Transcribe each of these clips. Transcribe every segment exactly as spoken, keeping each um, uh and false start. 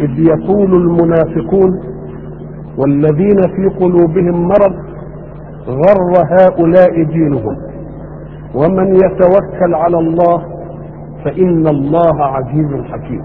إذ يقول المنافقون والذين في قلوبهم مرض غر هؤلاء دينهم ومن يتوكل على الله فإن الله عزيز حكيم.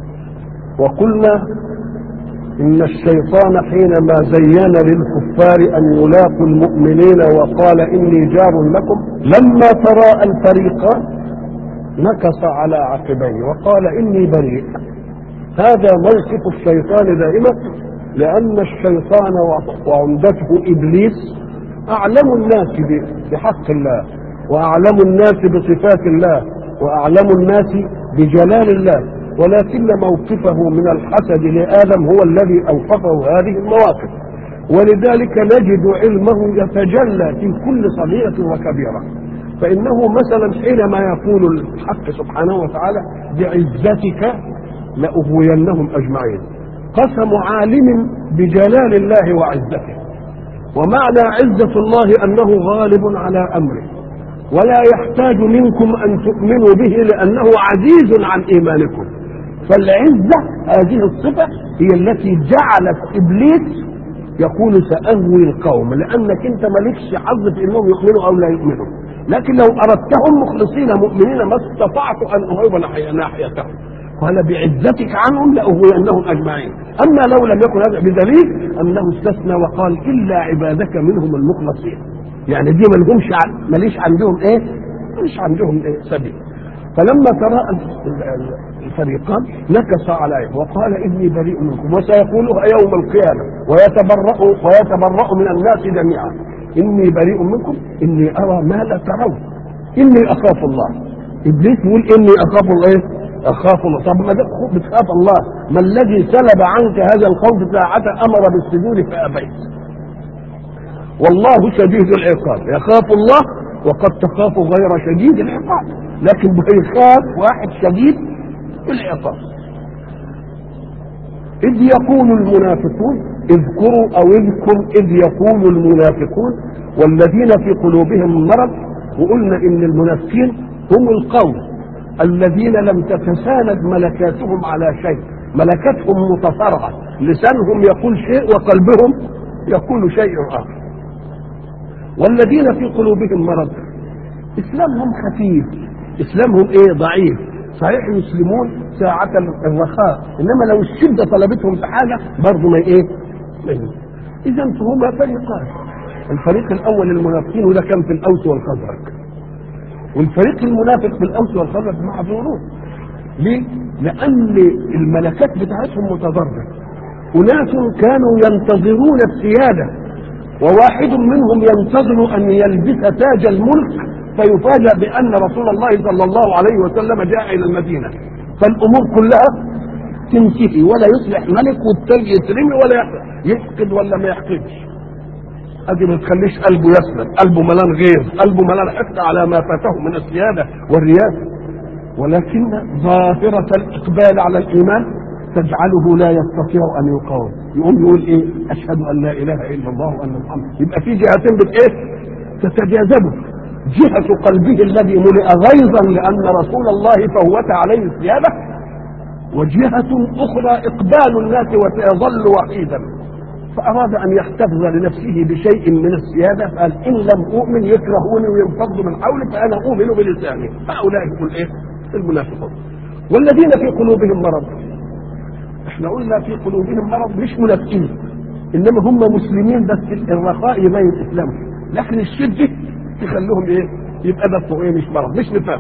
وقلنا إن الشيطان حينما زين للكفار أن يلاقوا المؤمنين وقال إني جار لكم، لما تراءى الفريقان نكص على عقبيه وقال إني بريء. هذا موقف الشيطان دائما، لأن الشيطان وعمدته إبليس أعلم الناس بحق الله، وأعلم الناس بصفات الله، وأعلم الناس بجلال الله، ولكن موقفه من الحسد لآدم هو الذي أوقفه هذه المواقف. ولذلك نجد علمه يتجلى في كل صغيرة وكبيرة. فإنه مثلا حينما يقول الحق سبحانه وتعالى بعزتك لأغوينهم أجمعين، قسم عالم بجلال الله وعزته. ومعنى عزة الله أنه غالب على أمره ولا يحتاج منكم أن تؤمنوا به لأنه عزيز عن إيمانكم. فالعزة هذه الصفة هي التي جعلت إبليس يقول سأغوي القوم، لأنك أنت مالكش حظ في أنهم يؤمنوا أو لا يؤمنوا. لكن لو أردتهم مخلصين مؤمنين ما استطعت أن أهوب ناحيتهم، قال بعزتك عنهم لأغوينهم أجمعين. أما لو لم يكن هذا بدليل أنه استثنى وقال إلا عبادك منهم المخلصين، يعني دي ملهمش ماليش عندهم إيه؟ ماليش عندهم إيه؟ سبيل. فلما تراءى الفريقان نكص عليه وقال إني بريء منكم، وسيقولها يوم القيامة ويتبرأ ويتبرأ من الناس جميعا، إني بريء منكم إني أرى ما لا ترون إني أخاف الله. إبليس يقول إني أخاف الله، أخاف الله. طب ما بتخاف الله، ما الذي سلب عنك هذا الخوف ساعة أمر بالسجود فأبيت؟ والله شديد العقاب. يخاف الله وقد تخاف غير شديد العقاب، لكن بيخاف واحد شديد العقاب. إذ يقول المنافقون، اذكروا أو اذكر إذ يقول المنافقون والذين في قلوبهم مرض. وقلنا إن المنافقين هم القوم الذين لم تتساند ملكاتهم على شيء، ملكاتهم متفرعة، لسانهم يقول شيء وقلبهم يقول شيء آخر. والذين في قلوبهم مرض إسلامهم خفيف، إسلامهم إيه؟ ضعيف. صحيح يسلمون ساعة الرخاء، إنما لو الشدة طلبتهم في حاجة برضه ما إيه؟ إذا فهما فريقان. الفريق الأول المنافقين وده كان في الأوس والخزرج، والفريق المنافق في الأوس والخزرج معذورون. ليه؟ لأن الملكات بتاعتهم متضررة. أناس كانوا ينتظرون السيادة، وواحد منهم ينتظر أن يلبس تاج الملك فيفاجأ بأن رسول الله صلى الله عليه وسلم جاء إلى المدينة، فالأمور كلها تنتهي ولا يصلح ملك والتاج يترمي ولا يفقد ولا ما يحقدش. أدي ما تخليش قلبه يسلم، قلبه ملان غيظ، قلبه ملان حقد على ما فاته من السيادة والرياسة. ولكن ظاهرة الإقبال على الإيمان تجعله لا يستطيع أن يقاوم، يقوم يقول إيه؟ أشهد أن لا إله إلا الله وأن محمد. يبقى في جهتين بت إيه؟ تتجاذبه، جهة قلبه الذي ملئ غيظا لأن رسول الله فوت عليه السيادة، وجهة أخرى إقبال الناس وسيظل وحيدا. فأراد أن يحتفظ لنفسه بشيء من السيادة، قال إن لم أؤمن يكرهوني وينفضوا من حولي فأنا أؤمن بلساني. هؤلاء يقول إيه؟ المنافقون. والذين في قلوبهم مرض، احنا قلنا في قلوبهم مرض مش منافقين، إنما هم مسلمين بس الرخاء يبين إسلامهم، لكن الشدة تخلوهم إيه؟ يبقى ده إيه؟ مش مرض، مش نفاق.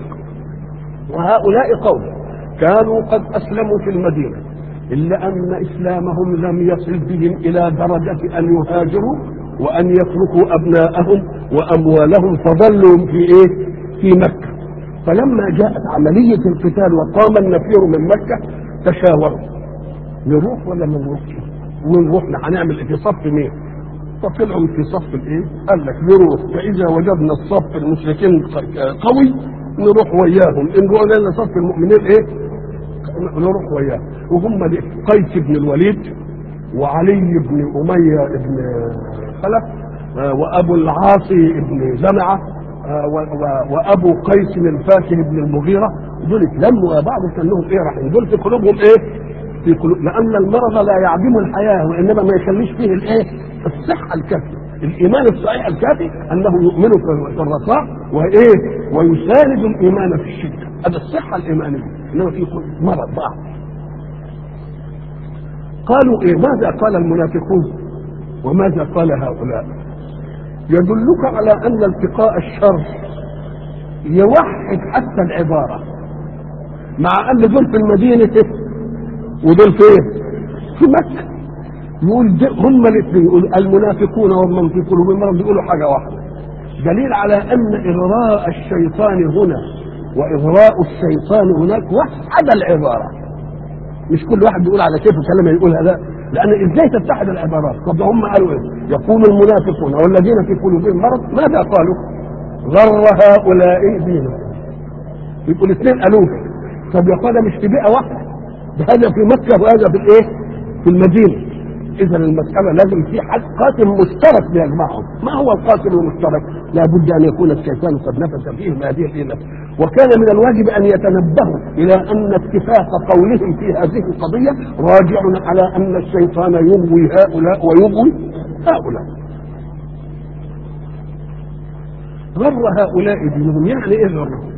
وهؤلاء قوم كانوا قد أسلموا في المدينة، إلا أن إسلامهم لم يصل بهم إلى درجة أن يهاجروا وأن يتركوا أبناءهم وأموالهم، فظلوا في إيه؟ في مكة. فلما جاءت عملية القتال وقام النفير من مكة تشاوروا نروح ولا ما نروحش؟ ونروح هنعمل إيه؟ في صف مين؟ فطلعوا في صف الإيه؟ قال لك نروح، فإذا وجدنا الصف المشركين قوي نروح وياهم، إن رأينا صف المؤمنين إيه؟ نروح وياه. وهم قيس بن الوليد وعلي بن أمية بن خلف وأبو العاصي بن زمعة وأبو قيس الفاكه بن المغيرة، دول اتلموا بعض كأنهم إيه؟ راح دول في قلوبهم إيه؟ في قلوب، لان المرض لا يعدم الحياه وانما ما يخليش فيه الايه؟ الصحه الكافيه. الايمان الصحيح الكافي انه يؤمن في الرخاء وايه؟ ويساند الايمان في الشده، هذا الصحه الايمانيه. انما في مرض ضعف. قالوا ايه؟ ماذا قال المنافقون وماذا قال هؤلاء؟ يدلك على ان التقاء الشر يوحد حتى العباره، مع ان دول في المدينه ودول فين؟ في مكه. يقول هم الاثنين، يقول المنافقون ومن في قلوبهم مرض بيقولوا حاجه واحده. دليل على ان اغراء الشيطان هنا واغراء الشيطان هناك وحد العباره، مش كل واحد بيقول على كيفه كلمه يقولها، لا، لان ازاي تتحد العبارات؟ طب هم قالوا ايه؟ يقول المنافقون والذين في قلوبهم مرض، ماذا قالوا؟ غر هؤلاء دينهم. يبقوا الاثنين قالوه. طب يا اخوانا مش في بيئه واحده، هذا في مكه وهذا في الايه؟ في المدينه. اذا المساله لازم في حد قاتل مشترك بيجمعهم. ما هو القاتل المشترك؟ لابد ان يكون الشيطان قد نفس فيهم هذه الحيله، وكان من الواجب ان يتنبهوا الى ان اتفاق قولهم في هذه القضيه راجع على ان الشيطان يغوي هؤلاء ويغوي هؤلاء. غر هؤلاء دينهم، يعني ايه غرهم؟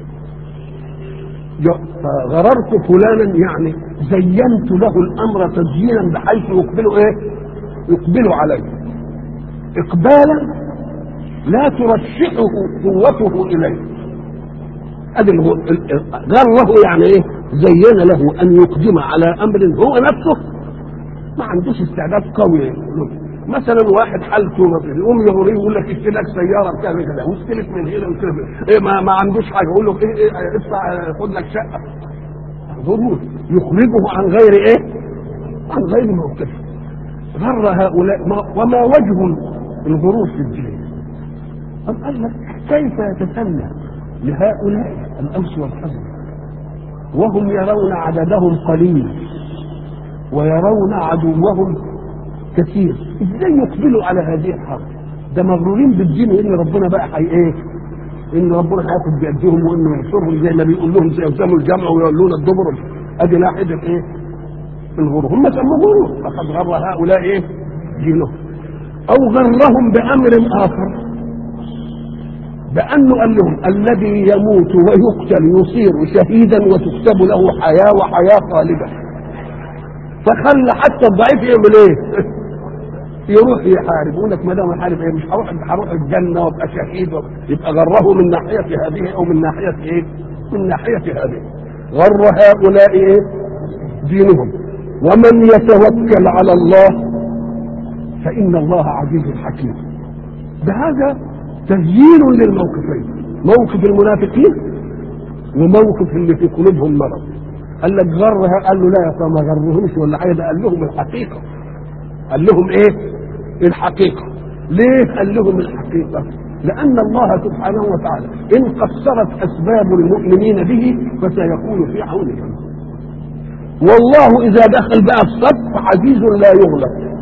غررت فلانا يعني زينت له الامر تزيينا بحيث يقبلوا ايه؟ يقبلوا عليه اقبالا لا ترشحه قوته اليه. ادي غره يعني ايه؟ زين له ان يقدم على امر هو نفسه ما عندوش استعداد قوي له. مثلا واحد حالته يقوم يغريه يقول لك اشتري لك سياره كذا كذا واستلف من هنا واستلف ايه، ما, ما عندوش حاجه، يقول له ايه, إيه ادفع خد لك شقه. غرور يخرجه عن غير ايه؟ عن غير موقفه. غر هؤلاء وما وجه الغرور في الدين؟ طب قال لك كيف يتسنى لهؤلاء الامس والحزن وهم يرون عددهم قليل ويرون عدوهم كثير، ازاي يقبلوا على هذه الحرب؟ ده مغرورين بالدين وان ربنا بقى حي ايه؟ ان ربنا هياخد بيدهم وانه ينصرهم زي ما بيقول لهم زي يلزموا الجمع ويولون الدبر. ادي لاحظه ايه؟ الغرور. هم سموه غرور. فقد غر هؤلاء ايه؟ دينهم. او غرهم بامر اخر، بانه قال لهم الذي يموت ويقتل يصير شهيدا وتكتب له حياه وحياه خالده، فخلى حتى الضعيف يعمل ايه؟ يروح يحارب. يقول لك ما دام يحارب ايه؟ مش هروح هروح الجنه وابقى شهيد. يبقى غره من ناحيه هذه او من ناحيه ايه؟ من ناحيه هذه. غر هؤلاء ايه؟ دينهم. ومن يتوكل على الله فان الله عزيز حكيم. بهذا تسجيل للموقفين، موقف المنافقين وموقف اللي في قلوبهم مرض. قال لك غرها، قال له لا يا ما غرهمش ولا حاجه، قال لهم الحقيقه. قال لهم ايه؟ الحقيقه. ليه قال لهم الحقيقه؟ لان الله سبحانه وتعالى ان قصرت اسباب المؤمنين به فسيكون في عونهم. والله اذا دخل بقى الصف عزيز لا يغلب،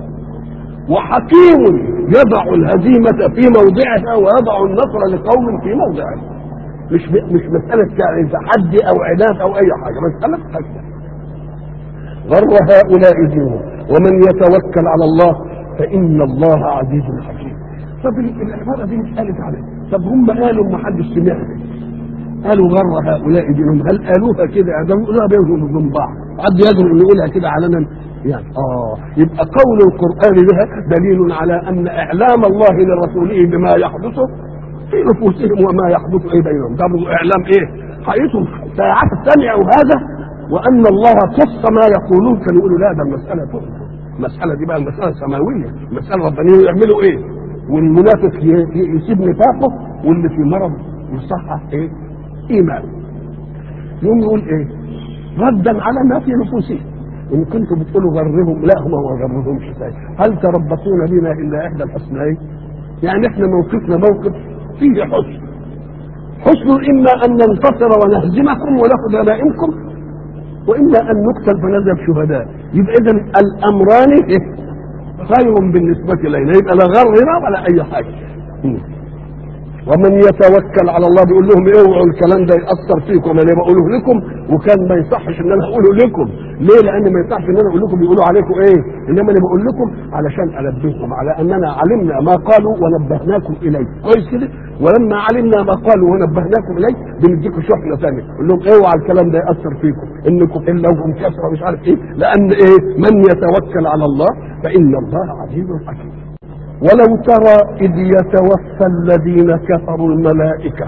وحكيم يضع الهزيمه في موضعها ويضع النصر لقوم في موضعه. مش مش مساله تحدي او عناد او اي حاجه، مساله حكمه. غر هؤلاء دينهم ومن يتوكل على الله فان الله عزيز حكيم. طب العباره دي مش قالت عليه؟ طب هم قالوا ما حدش سمعها، قالوا غر هؤلاء دينهم، هل قالوها كده؟ ده بيقولوها بينهم وبين بعض، حد يقدر انه يقولها كده علنا يعني؟ اه يبقى قول القران بها دليل على ان اعلام الله لرسوله بما يحدث في نفوسهم وما يحدث ايه بينهم، ده اعلام ايه؟ حقيقتهم ساعات سمعوا هذا وان الله قص ما يقولون، كانوا يقولوا لا ده المساله تؤمن. المساله دي بقى المساله سماويه، المساله ربانيه. يعملوا ايه؟ والمنافق يسيب نفاقه واللي في مرض يصحح ايه؟ ايمان. يوم يقول ايه؟ ردا على ما في نفوسهم. ان كنتم بتقولوا غرهم، لا هم ما غرهمش. هل تربصون بنا الا احدى الحسنين؟ يعني احنا موقفنا موقف فيه حسن، حسن اما ان ننتصر ونهزمكم وناخذ غنائمكم، واما ان نقتل فنذهب شهداء. يبقى اذا الامران خير بالنسبه الينا، يبقى لا غرنا ولا اي حاجه. ومن يتوكل على الله، بيقول لهم اوعوا الكلام ده ياثر فيكم، انا بقوله لكم وكان ما يصحش ان انا اقوله لكم، ليه؟ لان ما ينفعش ان انا اقول لكم بيقولوا عليكم ايه، انما انا بقول لكم علشان انبهكم على اننا علمنا ما قالوا ونبهناكم اليه، كويس كده؟ ولما علمنا ما قالوا ونبهناكم اليه بنديكم شحنه ثانيه، نقول لهم اوعى الكلام ده ياثر فيكم، انكم الا وهم كسره مش عارف ايه، لان ايه؟ من يتوكل على الله فان الله عزيز حكيم. ولو ترى اذ يتوفى الذين كفروا الملائكه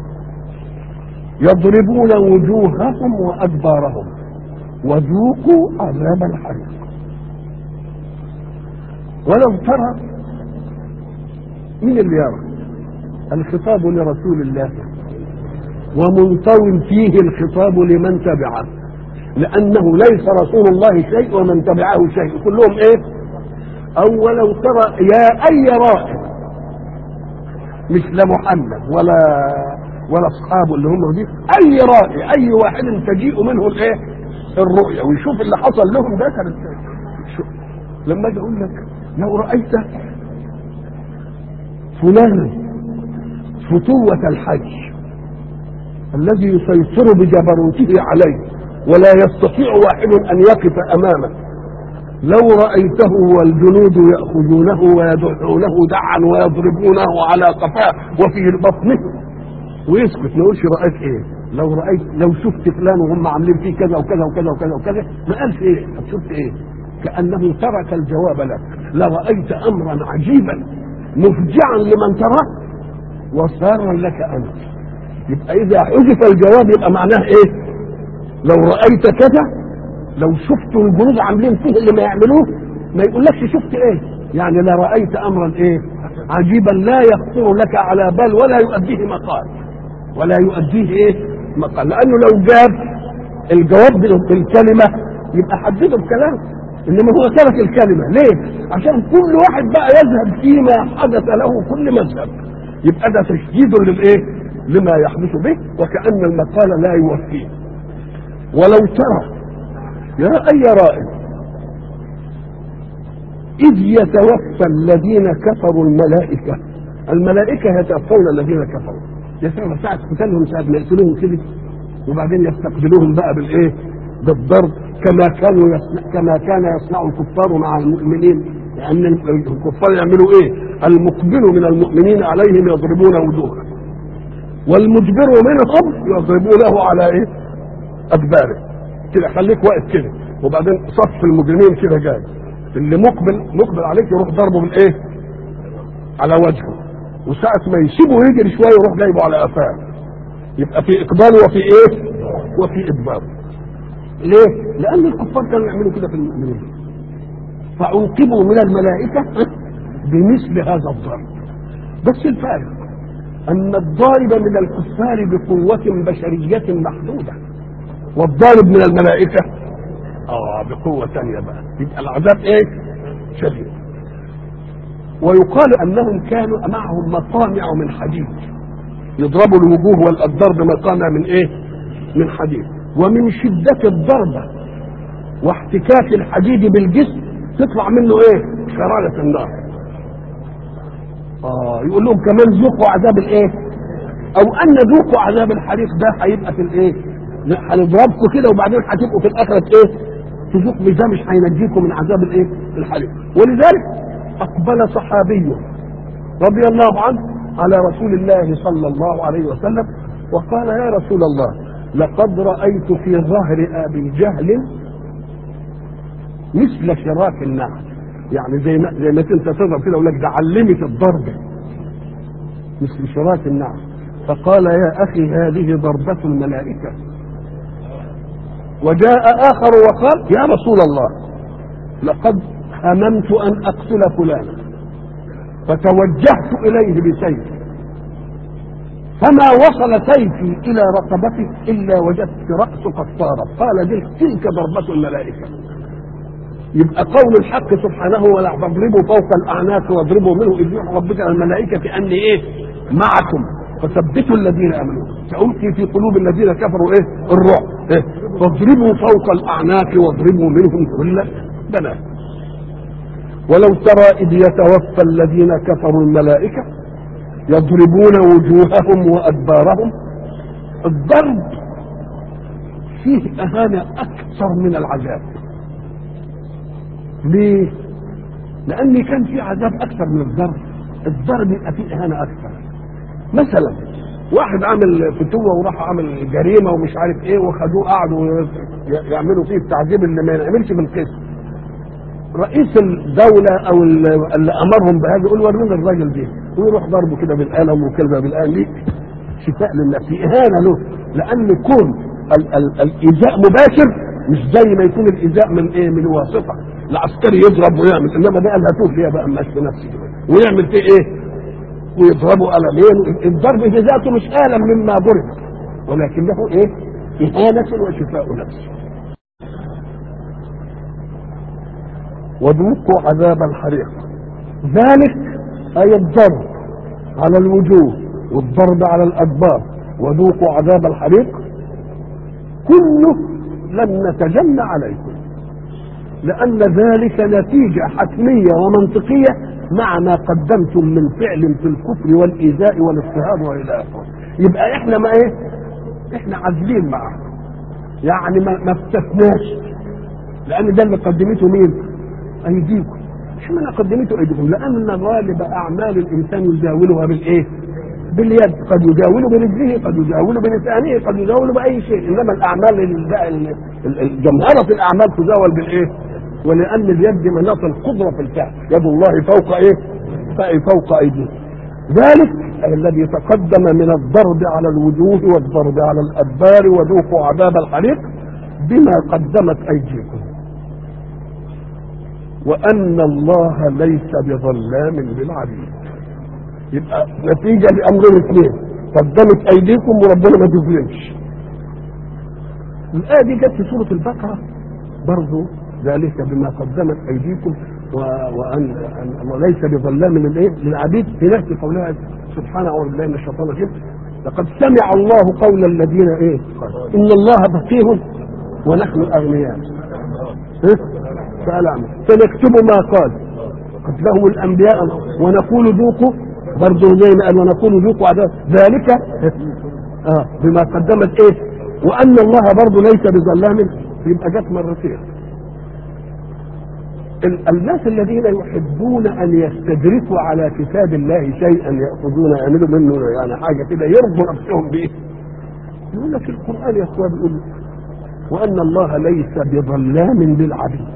يضربون وجوههم وادبارهم وذوقوا عذاب الحريق. ولو ترى، مين اللي يرى؟ الخطاب لرسول الله ومنطوي فيه الخطاب لمن تبعه، لانه ليس رسول الله شيء ومن تبعه شيء، كلهم ايه؟ او ولو ترى يا اي رائد، مش لا محمد ولا ولا اصحابه اللي هم دي، اي رائي، اي واحد تجيء منه الايه؟ الرؤيا، ويشوف اللي حصل لهم ده. كان لما اجي اقول لك لو رايت فلانا فتوة الحج الذي يسيطر بجبروته عليه ولا يستطيع واحد ان يقف امامه، لو رأيته والجنود يأخذونه ويدعونه دعا ويضربونه على قفاه وفي بطنه ويسكت، ما يقولش رأيت ايه؟ لو رأيت، لو شفت فلان وهم عاملين فيه كذا وكذا وكذا وكذا وكذا، ما قالش ايه؟ شفت ايه؟ كأنه ترك الجواب لك. لرأيت أمرا عجيبا مفجعا لمن تراه وسارا لك أنت. يبقى إذا حذف الجواب يبقى معناه ايه؟ لو رأيت كذا، لو شفتوا الجنود عاملين فيه اللي ما يعملوه، ما يقولكش شفت ايه؟ يعني لا رأيت امرا ايه؟ عجيبا لا يخطر لك على بال ولا يؤديه مقال، ولا يؤديه ايه؟ مقال، لانه لو جاب الجواب بالكلمة يبقى حدده بكلام، انما هو ترك الكلمة ليه؟ عشان كل واحد بقى يذهب فيما حدث له كل مذهب، يبقى ده تشديد للايه؟ لما يحدث به، وكأن المقال لا يوفيه. ولو ترى يا أي رائد إذ يتوفى الذين كفروا الملائكة، الملائكة يتوفون الذين كفروا، يسمى ساعة قتالهم، ساعة ما يقتلوهم كده وبعدين يستقبلوهم بقى بالإيه؟ بالضرب، كما كانوا يصنع كما كان يصنع الكفار مع المؤمنين، لأن يعني الكفار يعملوا إيه؟ المقبل من المؤمنين عليهم يضربون وجوههم، والمجبر منهم يضربونه على إيه؟ أدباره كده، خليك واقف كده، وبعدين صف المجرمين كده جاي، اللي مقبل مقبل عليك يروح ضربه بالايه؟ على وجهه، وساعة ما يسيبه يجري شويه يروح جايبه على قفاه، يبقى في اقبال وفي ايه؟ وفي ادبار. ليه؟ لان الكفار كانوا يعملوا كده في المؤمنين، فعوقبوا من الملائكه بمثل هذا الضرب. بس الفارق ان الضارب من الكفار بقوه بشريه محدوده، والضارب من الملائكة اه بقوة ثانية بقى، يبقى العذاب ايه؟ شديد. ويقال انهم كانوا معهم مقامع من حديد، يضربوا الوجوه والادبار بمقامع من ايه؟ من حديد، ومن شدة الضربة واحتكاك الحديد بالجسم تطلع منه ايه؟ شرارة النار. اه يقول لهم كمان ذوقوا عذاب الايه؟ او ان ذوقوا عذاب الحريق، ده هيبقى في الايه؟ هنضربكم كده وبعدين هتبقوا في الاخره ايه؟ تذوق، ده مش هينجيكم من عذاب الايه؟ الحريق. ولذلك اقبل صحابي رضي الله عنه على رسول الله صلى الله عليه وسلم وقال: يا رسول الله، لقد رايت في ظهر ابي جهل مثل شراك النعل، يعني زي ما زي ما انت تضرب كده يقول لك ده علمت الضربه مثل شراك النعل. فقال: يا اخي هذه ضربه الملائكه. وجاء آخر وقال: يا رسول الله، لقد هممت أن أقتل فلانا فتوجهت إليه بسيفي، فما وصل سيفي إلى رقبته إلا وجدت رأسه قد طارت. قال: دي تلك ضربة الملائكة. يبقى قول الحق سبحانه: ولا تضربوا فوق الأعناق واضربوا منه إذ يوحي ربك الملائكة أني إيه؟ معكم فثبتوا الذين امنوا سألقي في قلوب الذين كفروا ايه؟ الرعب. إيه؟ فاضربوا فوق الاعناق واضربوا منهم كل بنات. ولو ترى اذ يتوفى الذين كفروا الملائكه يضربون وجوههم وادبارهم. الضرب فيه اهانه اكثر من العذاب. ليه؟ لان كان في عذاب اكثر من الضرب، الضرب يبقى فيه اهانه اكثر. مثلا واحد عامل فتوه وراح عامل جريمه ومش عارف ايه، وخدوه قعدوا يعملوا فيه التعذيب اللي ما ينعملش بالقسم. رئيس الدوله او اللي امرهم بهذا يقول ورينا الراجل ده، ويروح ضربه كده بالقلم وكذا بالقلم. ليه؟ شفاء للنفس، اهانه له. لان كون ال- ال- الايذاء مباشر مش زي ما يكون الايذاء من ايه؟ من واسطه. العسكري يضرب ويعمل، انما ده قال هاتوه ليه بقى ماشي في نفسي كده ويعمل فيه ايه؟ ويضربوا قلمين. الضرب في ذاته مش الم مما ضرب، ولكنه ايه؟ اهانه وشفاء نفس. وذوقوا عذاب الحريق، ذلك اي الضرب على الوجوه والضرب على الادبار وذوقوا عذاب الحريق كله لن نتجنى عليكم، لان ذلك نتيجه حتميه ومنطقيه مع ما قدمتم من فعل في الكفر والايذاء والاضطهاد والى اخره. يبقى احنا ما ايه؟ احنا عازلين معه، يعني ما ما استثناش، لان ده اللي قدمته مين؟ ايديكم. اشمعنى قدمته ايديكم؟ لان غالب اعمال الانسان يزاولها بالايه؟ باليد. قد يجاوله برجله، قد يجاوله بلسانه، قد يجاوله باي شيء، انما الاعمال جمهره الاعمال تزاول بالايه؟ ولان اليد مناط القدره في الفعل، يد الله فوق ايه؟ فوق ايديه. ذلك الذي تقدم من الضرب على الوجوه والضرب على الادبار وذوقوا عذاب الحريق بما قدمت ايديكم، وان الله ليس بظلام للعبيد. يبقى نتيجه لامرين اثنين، قدمت ايديكم وربنا ما تظلمش. الايه دي جت في سوره البقره برضه، ذلك بما قدمت ايديكم وان وليس بظلام للايه؟ للعبيد، في نفس قولها سبحانه اعوذ بالله من الشيطان الرجيم. لقد سمع الله قول الذين ايه؟ ان الله فقير ونحن اغنياء. سأل عنه سنكتب ما قال قتلهم الانبياء ونقول ذوقوا، برضه زي ما قال ونقول ذوقوا عذاب ذلك اه بما قدمت ايه؟ وان الله برضه ليس بظلام. يبقى جت مرتين. الناس الذين يحبون ان يستدركوا على كتاب الله شيئا ياخذون يعملوا منه يعني حاجه كده يرضوا نفسهم بايه؟ يقول لك القران يا اخوان بيقول وان الله ليس بظلام للعبيد،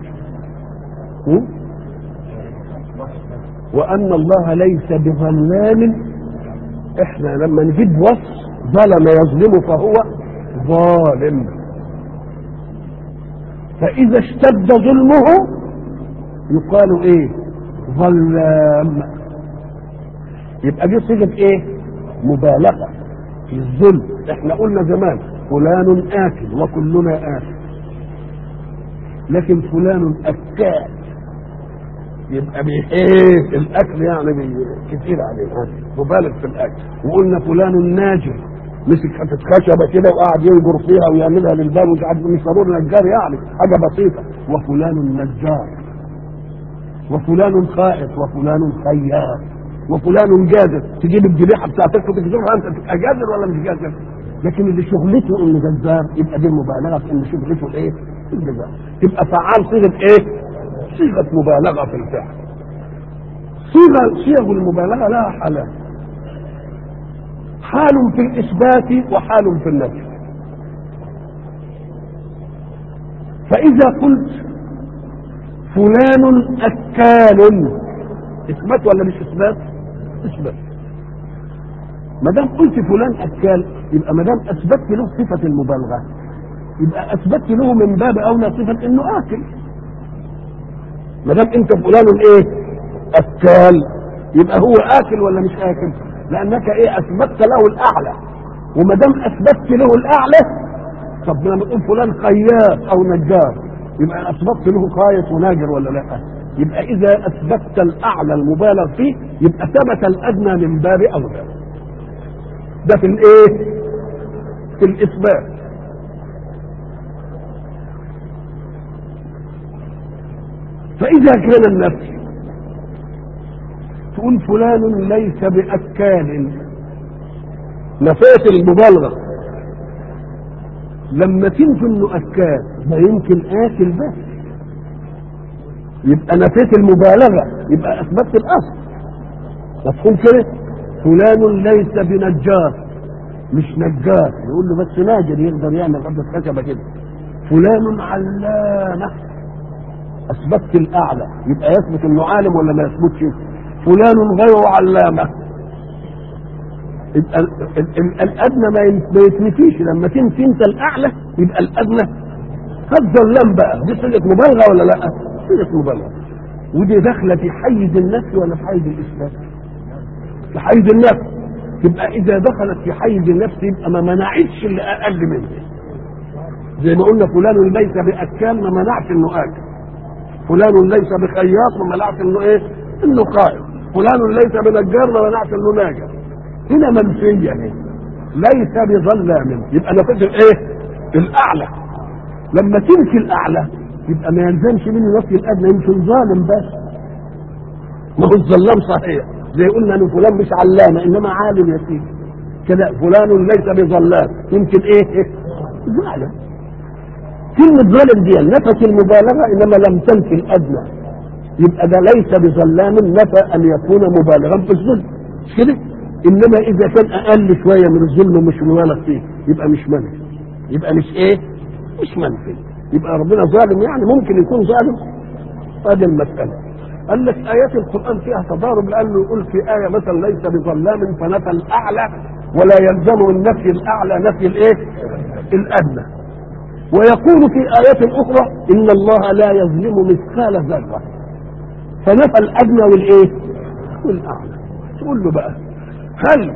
وان الله ليس بظلام. احنا لما نجيب وصف ظلم يظلم فهو ظالم، فاذا اشتد ظلمه يقال ايه؟ ظلام. يبقى دي صيغه ايه؟ مبالغه في الظلم. احنا قلنا زمان فلان آكل وكلنا آكل، لكن فلان أكال يبقى بايه؟ الاكل يعني كتير عليه، مبالغ في الاكل. وقلنا فلان ناجر، مسك حته خشبه كده وقعد ينجر فيها ويعملها للباب، مش عارف مش ضروري نجار يعني حاجه بسيطه. وفلان نجار، وفلان خائط، وفلان خياط، وفلان جازر. تجيب الذبيحه بتاعتك وتجزرها انت، تبقى جازر ولا مش جازر؟ لكن اللي شغلته انه جزار يبقى دي المبالغه في ان شغلته الايه؟ الجزار. تبقى فعال صيغه ايه؟ صيغه مبالغه في الفعل. صيغه صيغ المبالغه لها حالات، حال في الاثبات وحال في النفي. فاذا قلت فلان اكال، اثبات ولا مش اثبات؟ اثبات. ما دام قلت فلان اكال يبقى ما دام اثبتت له صفه المبالغه يبقى اثبتت له من باب اولى صفه انه اكل. ما دام انت فلان ايه؟ اكال، يبقى هو اكل ولا مش اكل؟ لانك ايه؟ اثبتت له الاعلى. وما دام اثبتت له الاعلى، طب لما تقول فلان خياط او نجار يبقى اثبتت له خايط وناجر ولا لا؟ يبقى اذا اثبتت الاعلى المبالغ فيه يبقى ثبت الادنى من باب اولى. ده في الايه؟ في الاثبات. فاذا كان النفي تقول فلان ليس باكال، نفيت المبالغه. لما تنفي انه اكال ما يمكن اكل بس، يبقى نفيت المبالغه، يبقى اثبتت الاصل. مفهوم كده؟ فلان ليس بنجار، مش نجار، يقول له بس ناجر يقدر يعمل عبد خشبه كده. فلان علامه، اثبتت الاعلى، يبقى يثبت انه عالم ولا ما يثبتش؟ فلان غير علامه، يبقى الادنى ما يتنفيش. لما تنفي انت الاعلى يبقى الادنى هذا اللام بقى، دي صيغه مبالغه ولا لا؟ صيغه مبالغه. ودي داخله في حيز النفي ولا في حيز الاثبات؟ في حيز النفي. يبقى اذا دخلت في حيز النفس يبقى ما منعتش اللي اقل منه. زي ما قلنا فلان ليس باكال ما منعش انه اكل، فلان ليس بخياط ما منعش انه ايه؟ انه قائم، فلان ليس بنجار ما منعش انه ناجر. هنا منفيه يعني ليس بظلام، يبقى نفذ الايه؟ الاعلى. لما تنفي الاعلى يبقى ما يلزمش منه نفي الادنى، يمكن ظالم بس، ما هو الظلام صحيح. زي قلنا ان فلان مش علامه انما عالم يسير كده، فلان ليس بظلام يمكن ايه؟ ظالم. كلمه ظالم دي نفت المبالغه انما لم تنفي الادنى، يبقى ده ليس بظلام نفى ان يكون مبالغا في الظلم، مش كده؟ انما اذا كان اقل شويه من الظلم مش مبالغ فيه يبقى مش منفي، يبقى مش ايه؟ مش منفي. يبقى ربنا ظالم يعني ممكن يكون ظالم؟ هذه المساله. قال لك ايات القران فيها تضارب، لانه يقول في ايه مثلا ليس بظلام فنفى الاعلى ولا يلزم من نفي الاعلى نفي الايه؟ الادنى. ويقول في ايات اخرى ان الله لا يظلم مثقال ذره فنفى الادنى والايه؟ والاعلى. تقول له بقى هل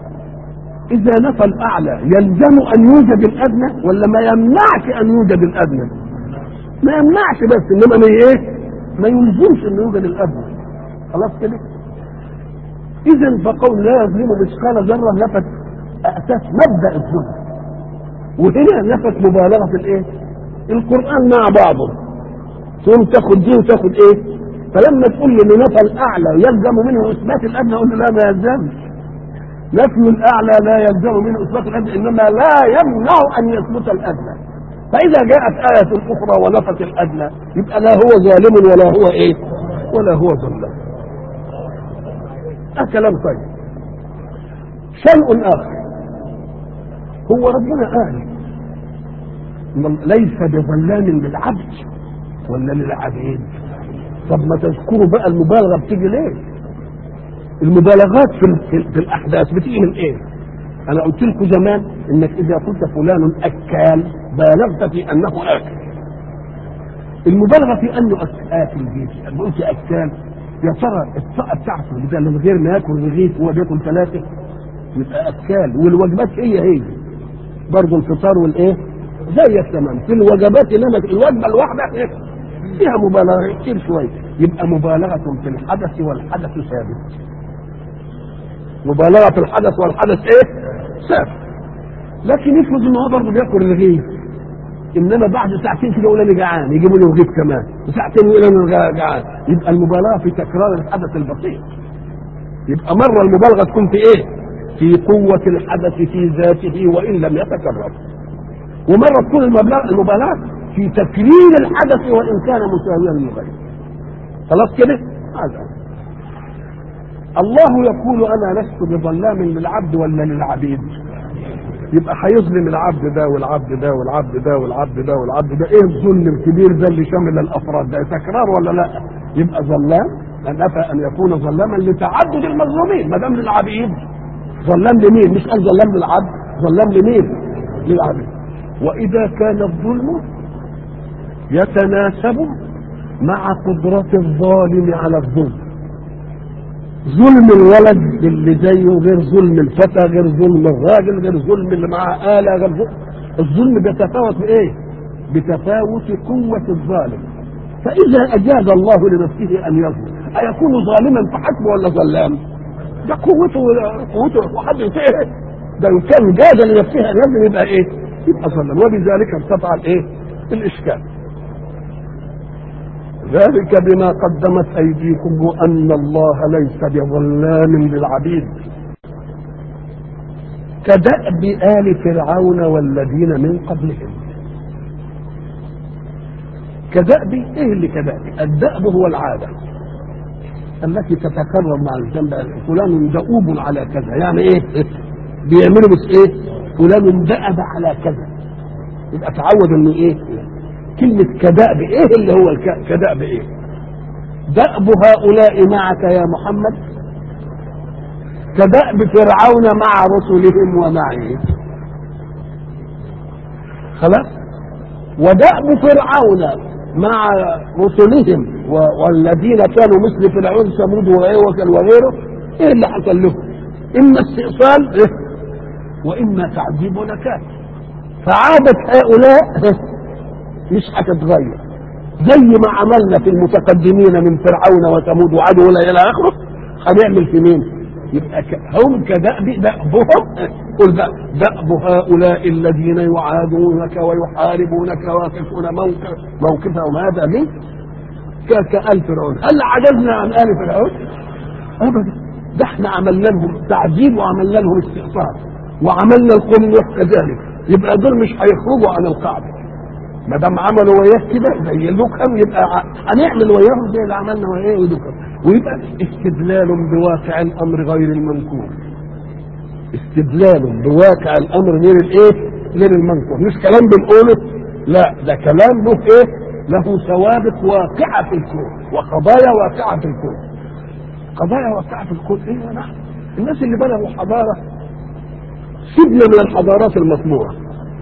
اذا نفى الاعلى يلزم ان يوجد الادنى ولا ما يمنعش ان يوجد الادنى؟ ما يمنعش بس انما ما ايه؟ ما يلزمش ان يوجد الادنى. خلاص كده؟ اذا فقول لا يظلم مثقال ذره نفت اساس مبدا الظلم، وهنا نفت مبالغه في الايه؟ القران مع بعضه، ثم تاخد دي وتاخد ايه؟ فلما تقول لي ان نفى الاعلى يلزم منه اثبات الادنى اقول له لا ما يلزمش. نفي الاعلى لا يلزم منه اثبات الادنى انما لا يمنع ان يثبت الادنى. فاذا جاءت ايه اخرى ونفت الادنى يبقى لا هو ظالم ولا هو ايه؟ ولا هو ظلام. ده كلام طيب. شيء اخر، هو ربنا قال ليس بظلام للعبد ولا للعبيد؟ طب ما تذكروا بقى المبالغه بتيجي ليه؟ المبالغات في, في, في الاحداث بتيجي من ايه؟ انا قلت لكم زمان انك اذا قلت فلان اكال بالغت في انه اكل. المبالغه في انه اكل دي قلت اكال، يا ترى الطاقه بتاعته ده من غير ما ياكل رغيف هو بياكل ثلاثه يبقى اكال، والوجبات هي هي برضه الفطار والايه؟ زيك تمام في الوجبات، انما الوجبه الواحده فيها مبالغه كتير شويه، يبقى مبالغه في الحدث والحدث ثابت. مبالغه في الحدث والحدث ايه؟ ثابت. لكن افرض ان هو برضه بياكل رغيف، انما بعد ساعتين كده يقول انا جعان يجيبوا له رغيف كمان، وساعتين يقول انا جعان، يبقى المبالغه في تكرار الحدث البسيط. يبقى مره المبالغه تكون في ايه؟ في قوه الحدث في ذاته وان لم يتكرر، ومره تكون المبالغه في تكرير الحدث وان كان مساويا للغير. خلاص كده؟ هذا الله يقول انا لست بظلام للعبد ولا للعبيد. يبقى هيظلم العبد ده والعبد ده والعبد ده والعبد ده والعبد ده، ايه الظلم الكبير ده اللي شامل الافراد ده؟ تكرار ولا لا؟ يبقى ظلام نفى ان يكون ظلاما لتعدد المظلومين. ما دام للعبيد ظلام لمين؟ مش قال ظلام للعبد، ظلام لمين؟ للعبيد. واذا كان الظلم يتناسب مع قدرة الظالم على الظلم، ظلم الولد اللي زيه غير ظلم الفتى، غير ظلم الراجل، غير ظلم اللي معاه آلة، غير ظلم. الظلم بيتفاوت بايه؟ بتفاوت قوة الظالم. فإذا أجاز الله لنفسه أن يظلم أيكون ظالما فحسب ولا ظلام؟ ده قوته قوته وحد ايه؟ ده إن كان جاز لنفسه أن يظلم يبقى ايه؟ يبقى ظلم. وبذلك ارتفع الايه؟ الإشكال. ذلك بما قدمت أيديكم وأن الله ليس بظلام للعبيد. كدأب آل فرعون والذين من قبلهم. كدأب ايه اللي كدأب؟ الدأب هو العادة التي تتكرر مع الذنب. فلان دؤوب على كذا، يعني ايه؟ بيعملوا بس ايه؟ فلان دأب على كذا، يبقى تعود انه ايه؟ كلمة كدأب ايه اللي هو كدأب ايه؟ دأب هؤلاء معك يا محمد كدأب فرعون مع رسلهم ومعه. خلاص. ودأب فرعون مع رسلهم والذين كانوا مثل فرعون ثمود وغيره ايه اللي حصل لهم؟ اما استئصال إيه؟ واما تعذيب ونكال. فعادة هؤلاء مش هتتغير، زي ما عملنا في المتقدمين من فرعون وثمود وعاد ولا الى اخره هنعمل في مين؟ يبقى هم كدأب دأبهم. قل بقى دأب هؤلاء الذين يعادونك ويحاربونك ويقفون موقف موقفهم هذا من كآل فرعون. هل عجزنا عن آل فرعون؟ أبدا. ده احنا عملنا لهم تعذيب وعملنا لهم استئصال وعملنا القوم كذلك. يبقى دول مش هيخرجوا عن القاعدة ما دام عملوا وياه كده زي اللكم، يبقى هنعمل وياهم زي اللي عملنا وياه ولكم. ويبقى استدلال بواقع الامر غير المنكور. استدلال بواقع الامر غير الايه؟ غير المنكور. مش كلام بنقوله، لا ده كلام له ايه؟ له ثوابت واقعه في الكون وقضايا واقعه في الكون. قضايا واقعه في الكون ايه؟ نحن الناس اللي بنوا حضاره سيبنا من الحضارات المطموعه.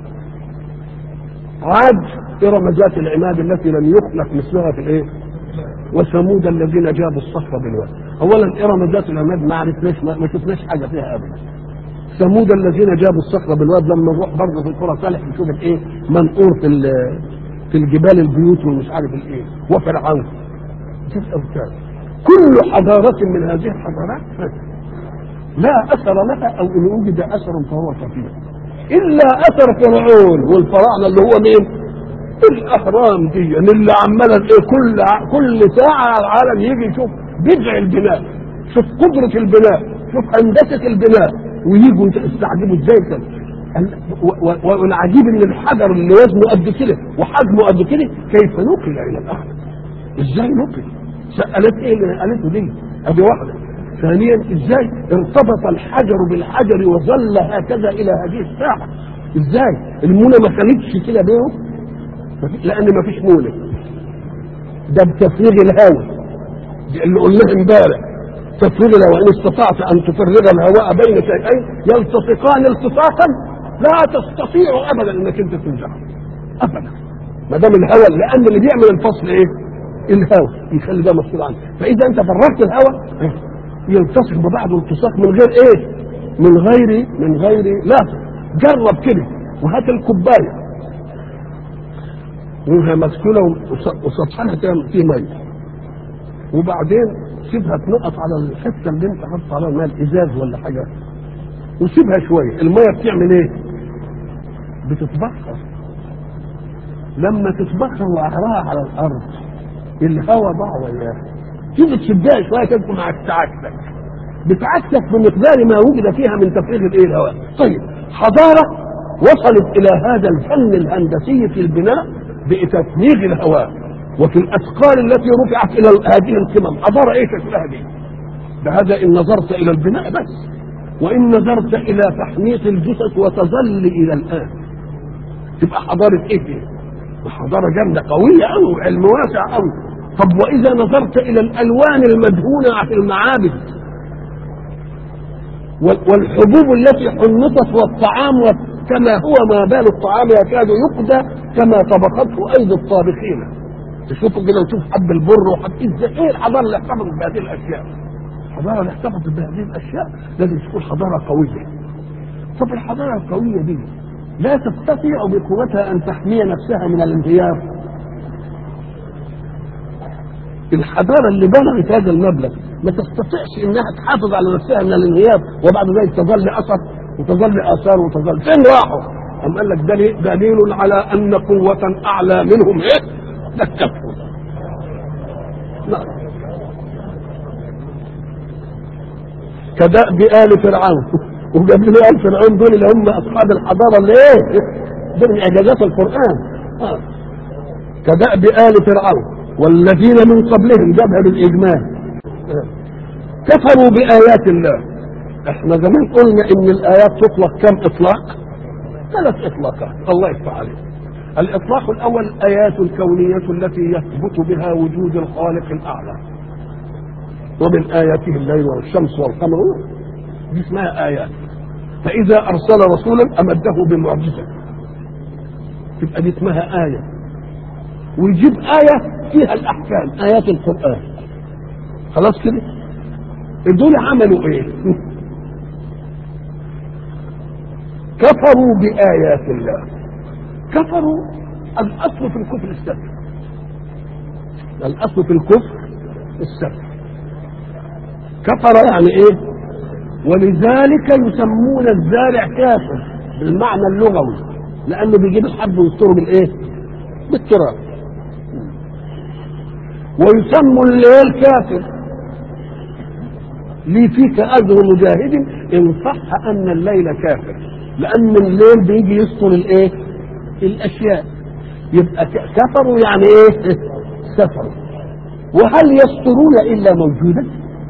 عاد إرم ذات العماد التي لم يخلق مثلها في الايه؟ وثمود الذين جابوا الصخر بالواد. اولا إرم ذات العماد ما عرفناش ما شفناش حاجه فيها ابدا. ثمود الذين جابوا الصخر بالواد لما نروح برضه في القرى صالح نشوف الايه؟ منقور في في الجبال البيوت ومش عارف الايه. وفرعون. شوف أوتاد. كل حضاره من هذه الحضارات لا اثر لها، او ان وجد اثر فهو كثير، الا اثر فرعون والفراعنه اللي هو مين؟ الاهرام دي اللي عماله ايه؟ كل كل ساعه العالم يجي يشوف بدع البناء، شوف قدره البناء، شوف هندسه البناء، ويجوا يستعجبوا ازاي كده. والعجيب ان الحجر اللي وزنه قد كده وحجمه قد كده كيف نقل الى الارض؟ ازاي نقل؟ سالت ايه اللي قالته دي؟ ادي واحده. ثانيا ازاي ارتبط الحجر بالحجر وظل هكذا الى هذه الساعه؟ ازاي؟ المونه ما كانتش كده بينهم لان ما فيش مونه. ده بتفريغ الهواء اللي قلناه امبارح. تفريغ الهواء، ان استطعت ان تفرغ الهواء بين شيئين يلتصقان التصاقا لا تستطيع ابدا انك انت تنزعه ابدا ما دام الهواء، لان اللي بيعمل الفصل ايه؟ الهواء يخلي ده مسؤول عنه. فاذا انت فرغت الهواء يلتصق ببعضه التصاق من غير ايه؟ من غير من غير لا. جرب كده وهات الكوبايه وهي مسكونه وسطحها فيه ميه، وبعدين سيبها تنقط على الحته اللي انت حاطط عليها الماء الازاز ولا حاجه، وسيبها شويه. الميه بتعمل ايه؟ بتتبخر. لما تتبخر وقعها على الارض الهواء ضاع وياها، تيجي تشدها شويه تدخل مع عكسك بتعكسك بمقدار ما وجد فيها من تفريغ الايه؟ الهواء. طيب حضاره وصلت الى هذا الفن الهندسي في البناء بتفريغ الهواء وفي الاثقال التي رفعت الى هذه القمم، حضاره ايه شكلها دي؟ بهذا ان نظرت الى البناء بس، وان نظرت الى تحنيط الجثث وتظل الى الان تبقى حضاره ايه دي؟ حضاره جامده قويه قوي وعلم واسع قوي. طب واذا نظرت الى الالوان المدهونه في المعابد والحبوب التي حنطت والطعام كما هو ما بال الطعام يكاد يقدى كما طبخته ايدي الطابخين، تشوفوا كده وتشوف حب البر وحب ازاي ايه الحضاره اللي احتفظت بهذه الاشياء؟ الحضاره اللي احتفظت بهذه الاشياء لازم تكون حضاره قويه. طب الحضاره القويه دي لا تستطيع بقوتها ان تحمي نفسها من الانهيار. الحضاره اللي بلغت هذا المبلغ ما تستطيعش انها تحافظ على نفسها من الانهيار وبعد ذلك تظل اثر وتظل اثار وتظل. فين راحوا؟ أم قال لك دليل, دليل على ان قوه اعلى منهم ايه؟ لا تكفر. لا كدأب آل فرعون وجاب لنا آل فرعون دول اللي هم اصحاب الحضاره اللي ايه دول اعجازات القران. آه. كدأب آل فرعون والذين من قبلهم جابها بالاجمال. آه. كفروا بآيات الله. احنا زمان قلنا ان الايات تطلق كم اطلاق؟ ثلاث اطلاقات الله يفتح عليك. الاطلاق الاول الايات الكونيه التي يثبت بها وجود الخالق الاعلى، ومن اياته الليل والشمس والقمر، دي اسمها ايات. فاذا ارسل رسولا امده بمعجزه تبقى دي اسمها ايه. ويجيب ايه فيها الاحكام، ايات القران. خلاص كده. دول عملوا ايه؟ كفروا بآيات الله. كفروا الأصل في الكفر السبب. الأصل في الكفر السبب. كفر يعني إيه؟ ولذلك يسمون الزارع كافر بالمعنى اللغوي، لأنه بيجيب الحب ويستره بالإيه؟ بالتراب. ويسموا الليل كافر، لي فيك أجر مجاهد إن صح أن الليل كافر، لأن الليل بيجي يستر الإيه؟ الأشياء. يبقى كفروا يعني إيه؟ كفروا. وهل يسترون إلا موجودا؟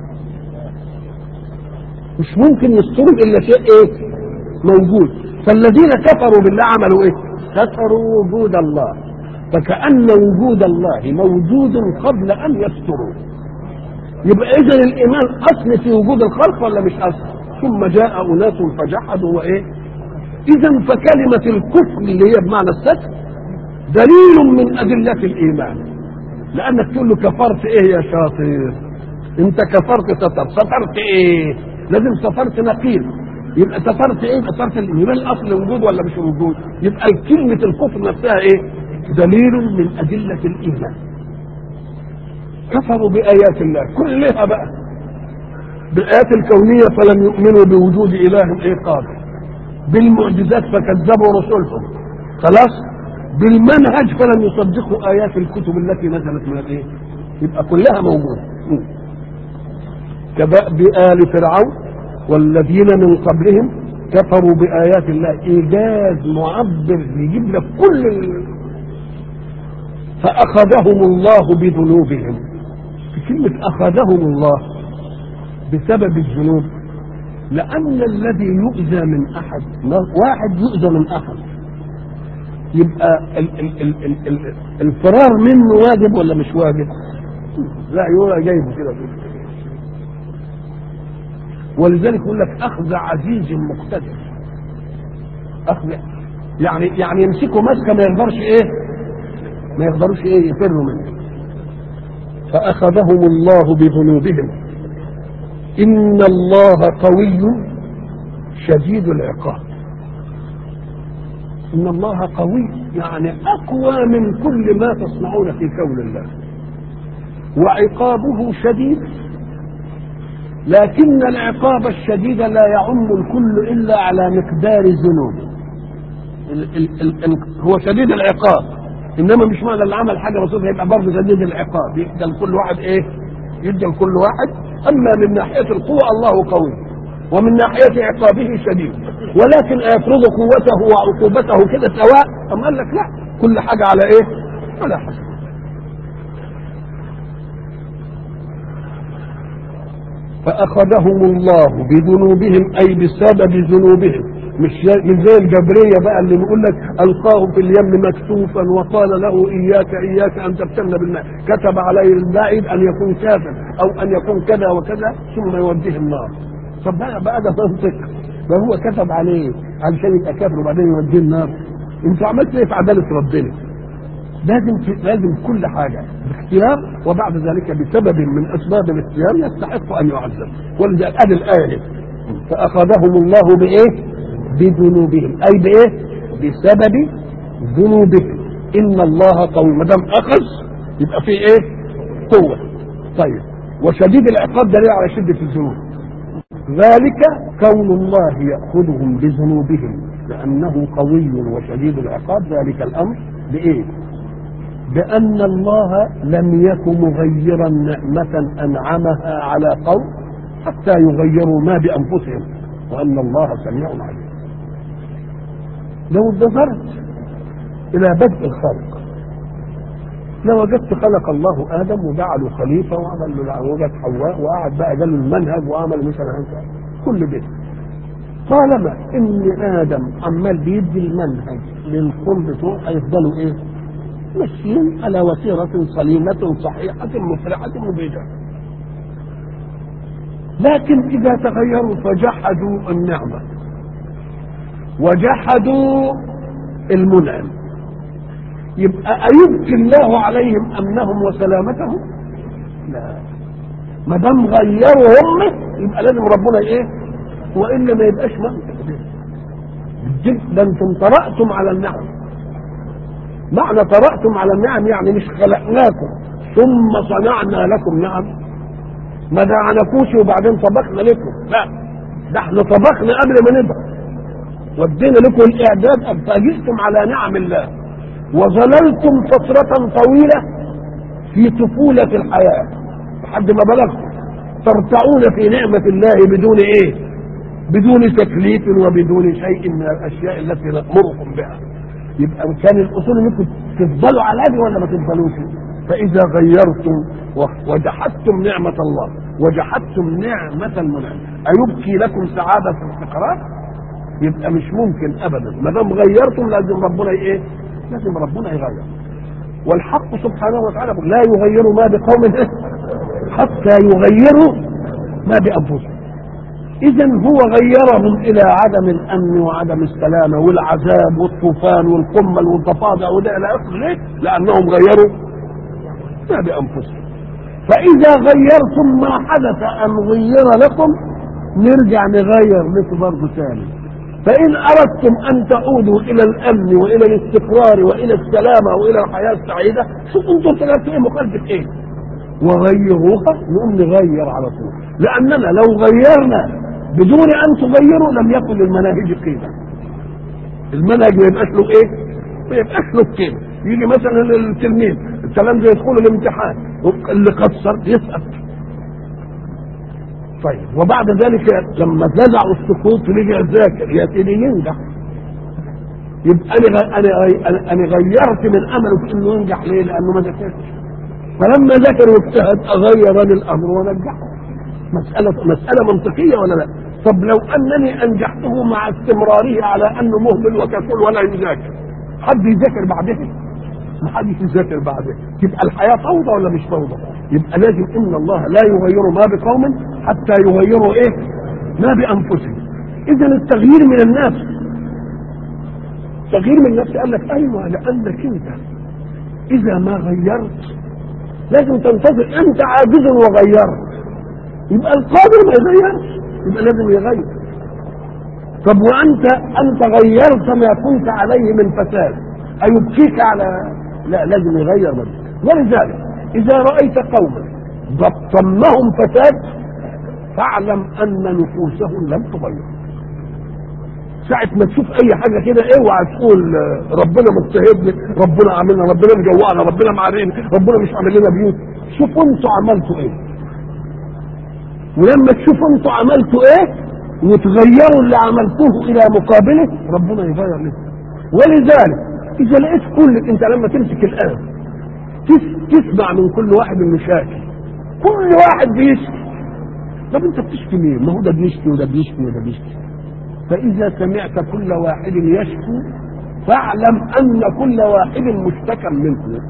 مش ممكن يسترون إلا شيء إيه؟ موجود. فالذين كفروا بالله عملوا إيه؟ كفروا وجود الله، فكأن وجود الله موجود قبل أن يستروا. يبقى إذن الإيمان أصل في وجود الخلق ولا مش أصل؟ ثم جاء أناس فجحدوا وإيه؟ إذن فكلمة الكفر اللي هي بمعنى الستر دليل من أدلة الإيمان. لأنك تقول له كفرت إيه يا شاطر؟ أنت كفرت ستر، سترت إيه؟ لازم سترت نقيض. يبقى سترت إيه؟ سترت الإيمان الأصل وجود ولا مش وجود؟ يبقى كلمة الكفر نفسها إيه؟ دليل من أدلة الإيمان. كفروا بآيات الله كلها بقى، بالآيات الكونية فلم يؤمنوا بوجود إله إيه قادر، بالمعجزات فكذبوا رسلهم، خلاص، بالمنهج فلم يصدقوا آيات الكتب التي نزلت من الإيه؟ يبقى كلها موجودة. كدأب آل فرعون والذين من قبلهم كفروا بآيات الله. إيجاز معبر يجيب لك كل ال... فأخذهم الله بذنوبهم. كلمة أخذهم الله بسبب الذنوب، لأن الذي يؤذى من أحد، واحد يؤذى من أحد، يبقى ال ال ال ال ال الفرار منه واجب ولا مش واجب؟ لا، يقول جايبه كده. ولذلك يقول لك أخذ عزيز مقتدر. أخذ يعني يعني يمسكوا مسكة ما يقدرش إيه؟ ما يقدروش إيه يفروا منه. فأخذهم الله بذنوبهم إن الله قوي شديد العقاب. إن الله قوي يعني أقوى من كل ما تصنعون في كون الله، وعقابه شديد، لكن العقاب الشديد لا يعم الكل إلا على مقدار الذنوب. ال ال ال ال هو شديد العقاب، إنما مش معنى اللي عمل حاجة رسول يبقى برضه شديد العقاب، يدي لكل واحد إيه؟ يدي لكل واحد. أما من ناحية القوة الله قوي، ومن ناحية عقابه شديد، ولكن يفرض قوته وعقوبته كده سواء؟ أم قال لك لا، كل حاجة على إيه؟ على حسب. فأخذهم الله بذنوبهم أي بسبب ذنوبهم، مش زي الجبرية بقى اللي بيقول لك ألقاه في اليم مكتوفا وقال له إياك إياك أن تبتل بالماء، كتب عليه البعيد أن يكون كافر أو أن يكون كذا وكذا ثم يوديه النار. طب بقى بقى ده منطق، ده هو كتب عليه علشان يبقى كافر وبعدين يوديه النار. أنت عملت إيه في عدالة ربنا؟ لازم لازم كل حاجة باختيار، وبعد ذلك بسبب من أسباب الاختيار يستحق أن يعذب. ولذلك هذه الآية فأخذهم الله بإيه؟ بذنوبهم، أي بإيه؟ بسبب ذنوبهم. إن الله قوي، ما دام أخذ يبقى فيه إيه؟ قوة. طيب، وشديد العقاب دليل على شدة الذنوب. ذلك كون الله يأخذهم بذنوبهم لأنه قوي وشديد العقاب، ذلك الأمر بإيه؟ بأن الله لم يكن مغيرا نعمة أنعمها على قوم حتى يغيروا ما بأنفسهم. وأن الله سميع عليم. لو نظرت إلى بدء الخلق لوجدت خلق الله آدم وجعله خليفة وعمل له وجد حواء وقعد بقى جاله المنهج وعمل مثلا كل ده. طالما إن آدم عمال بيدي المنهج للقوم بتوعه هيفضلوا إيه؟ ماشيين على وتيرة سليمة صحيحة مفرحة مبهجة. لكن إذا تغيروا فجحدوا النعمة وجحدوا المنعم، يبقى أيبكي الله عليهم أمنهم وسلامتهم؟ لا، ما دام غيروا هم يبقى لازم ربنا إيه؟ وإلا ما يبقاش ممكن. ده أنتم طرأتم على النعم. معنى طرأتم على النعم يعني مش خلقناكم ثم صنعنا لكم نعم، ما دعناكوش وبعدين طبخنا لكم، لا، ده احنا طبخنا قبل ما نبقى ودينا لكم الإعداد فأجئتم على نعم الله وظللتم فترة طويلة في طفولة الحياة لحد ما بلغتم ترتعون في نعمة الله بدون ايه؟ بدون تكليف وبدون شيء من الأشياء التي نأمركم بها. يبقى كان الأصول انكم تفضلوا على هذه ولا ما تفضلوش؟ فإذا غيرتم وجحدتم نعمة الله وجحدتم نعمة المنعم أيبكي لكم سعادة في الاستقرار؟ يبقى مش ممكن أبدا. ما دام غيرتم لازم ربنا ايه؟ لازم ربنا يغير. والحق سبحانه وتعالى لا يغير ما بقوم حتى يغيروا ما بأنفسهم. إذا هو غيرهم إلى عدم الأمن وعدم السلامة والعذاب والطوفان والقمل والضفادع وده إلى آخره. ليه؟ لأنهم غيروا ما بأنفسهم. فإذا غيرتم ما حدث أن غير لكم نرجع نغير لكم برضه ثاني. فإن أردتم أن تعودوا إلى الأمن وإلى الاستقرار وإلى السلامة وإلى الحياة السعيدة شوفوا أنتم طلعتوا إيه مخالفة إيه؟ وغيروها نقوم نغير على طول. لأننا لو غيرنا بدون أن تغيروا لم يكن للمناهج قيمة. المنهج ما يبقاش له إيه؟ ما يبقاش له قيمة. يجي مثلا التلميذ الكلام ده يدخل الامتحان اللي قصر يسقط. طيب وبعد ذلك لما نزعوا السقوط رجع ذاكر يا سيدي ينجح. يبقى انا انا انا غيرت من امله في انه ينجح. ليه؟ لانه ما ذاكرش. فلما ذاكر واجتهد اغير الامر ونجحه. مساله مساله منطقيه ولا لا؟ طب لو انني انجحته مع استمراره على انه مهمل وكسول ولا يذاكر حد يذاكر بعده؟ ما حدش يذاكر بعده. تبقى الحياه فوضى ولا مش فوضى؟ يبقى لازم ان الله لا يغير ما بقوم حتى يغيروا ايه؟ ما بانفسهم. اذا التغيير من النفس. تغيير من النفس قال لك ايوه لانك انت اذا ما غيرت لازم تنتظر. انت عاجز وغيرت يبقى القادر ما يغيرش يبقى لازم يغير. طب وانت انت غيرت ما كنت عليه من فساد ايبكيك على؟ لا، لازم يغير منك. ولذلك اذا رايت قوما ضمهم فساد فاعلم ان نفوسهم لم تغير. ساعة ما تشوف اي حاجة كده اوعى تقول ربنا مضطهدني، ربنا عاملنا، ربنا مجوعنا، ربنا معرينا، ربنا مش عامل لنا بيوت. شوفوا انتوا عملتوا ايه. ولما تشوفوا انتوا عملتوا ايه وتغيروا اللي عملتوه الى مقابله ربنا يغير لكم. ولذلك اذا لقيت كل انت لما تمسك الان تسمع من كل واحد المشاكل، كل واحد بيشكي. طب انت بتشكي مين؟ ما هو ده بيشكي وده بيشكي وده بيشكي. فاذا سمعت كل واحد يشكو فاعلم ان كل واحد مشتكى منه.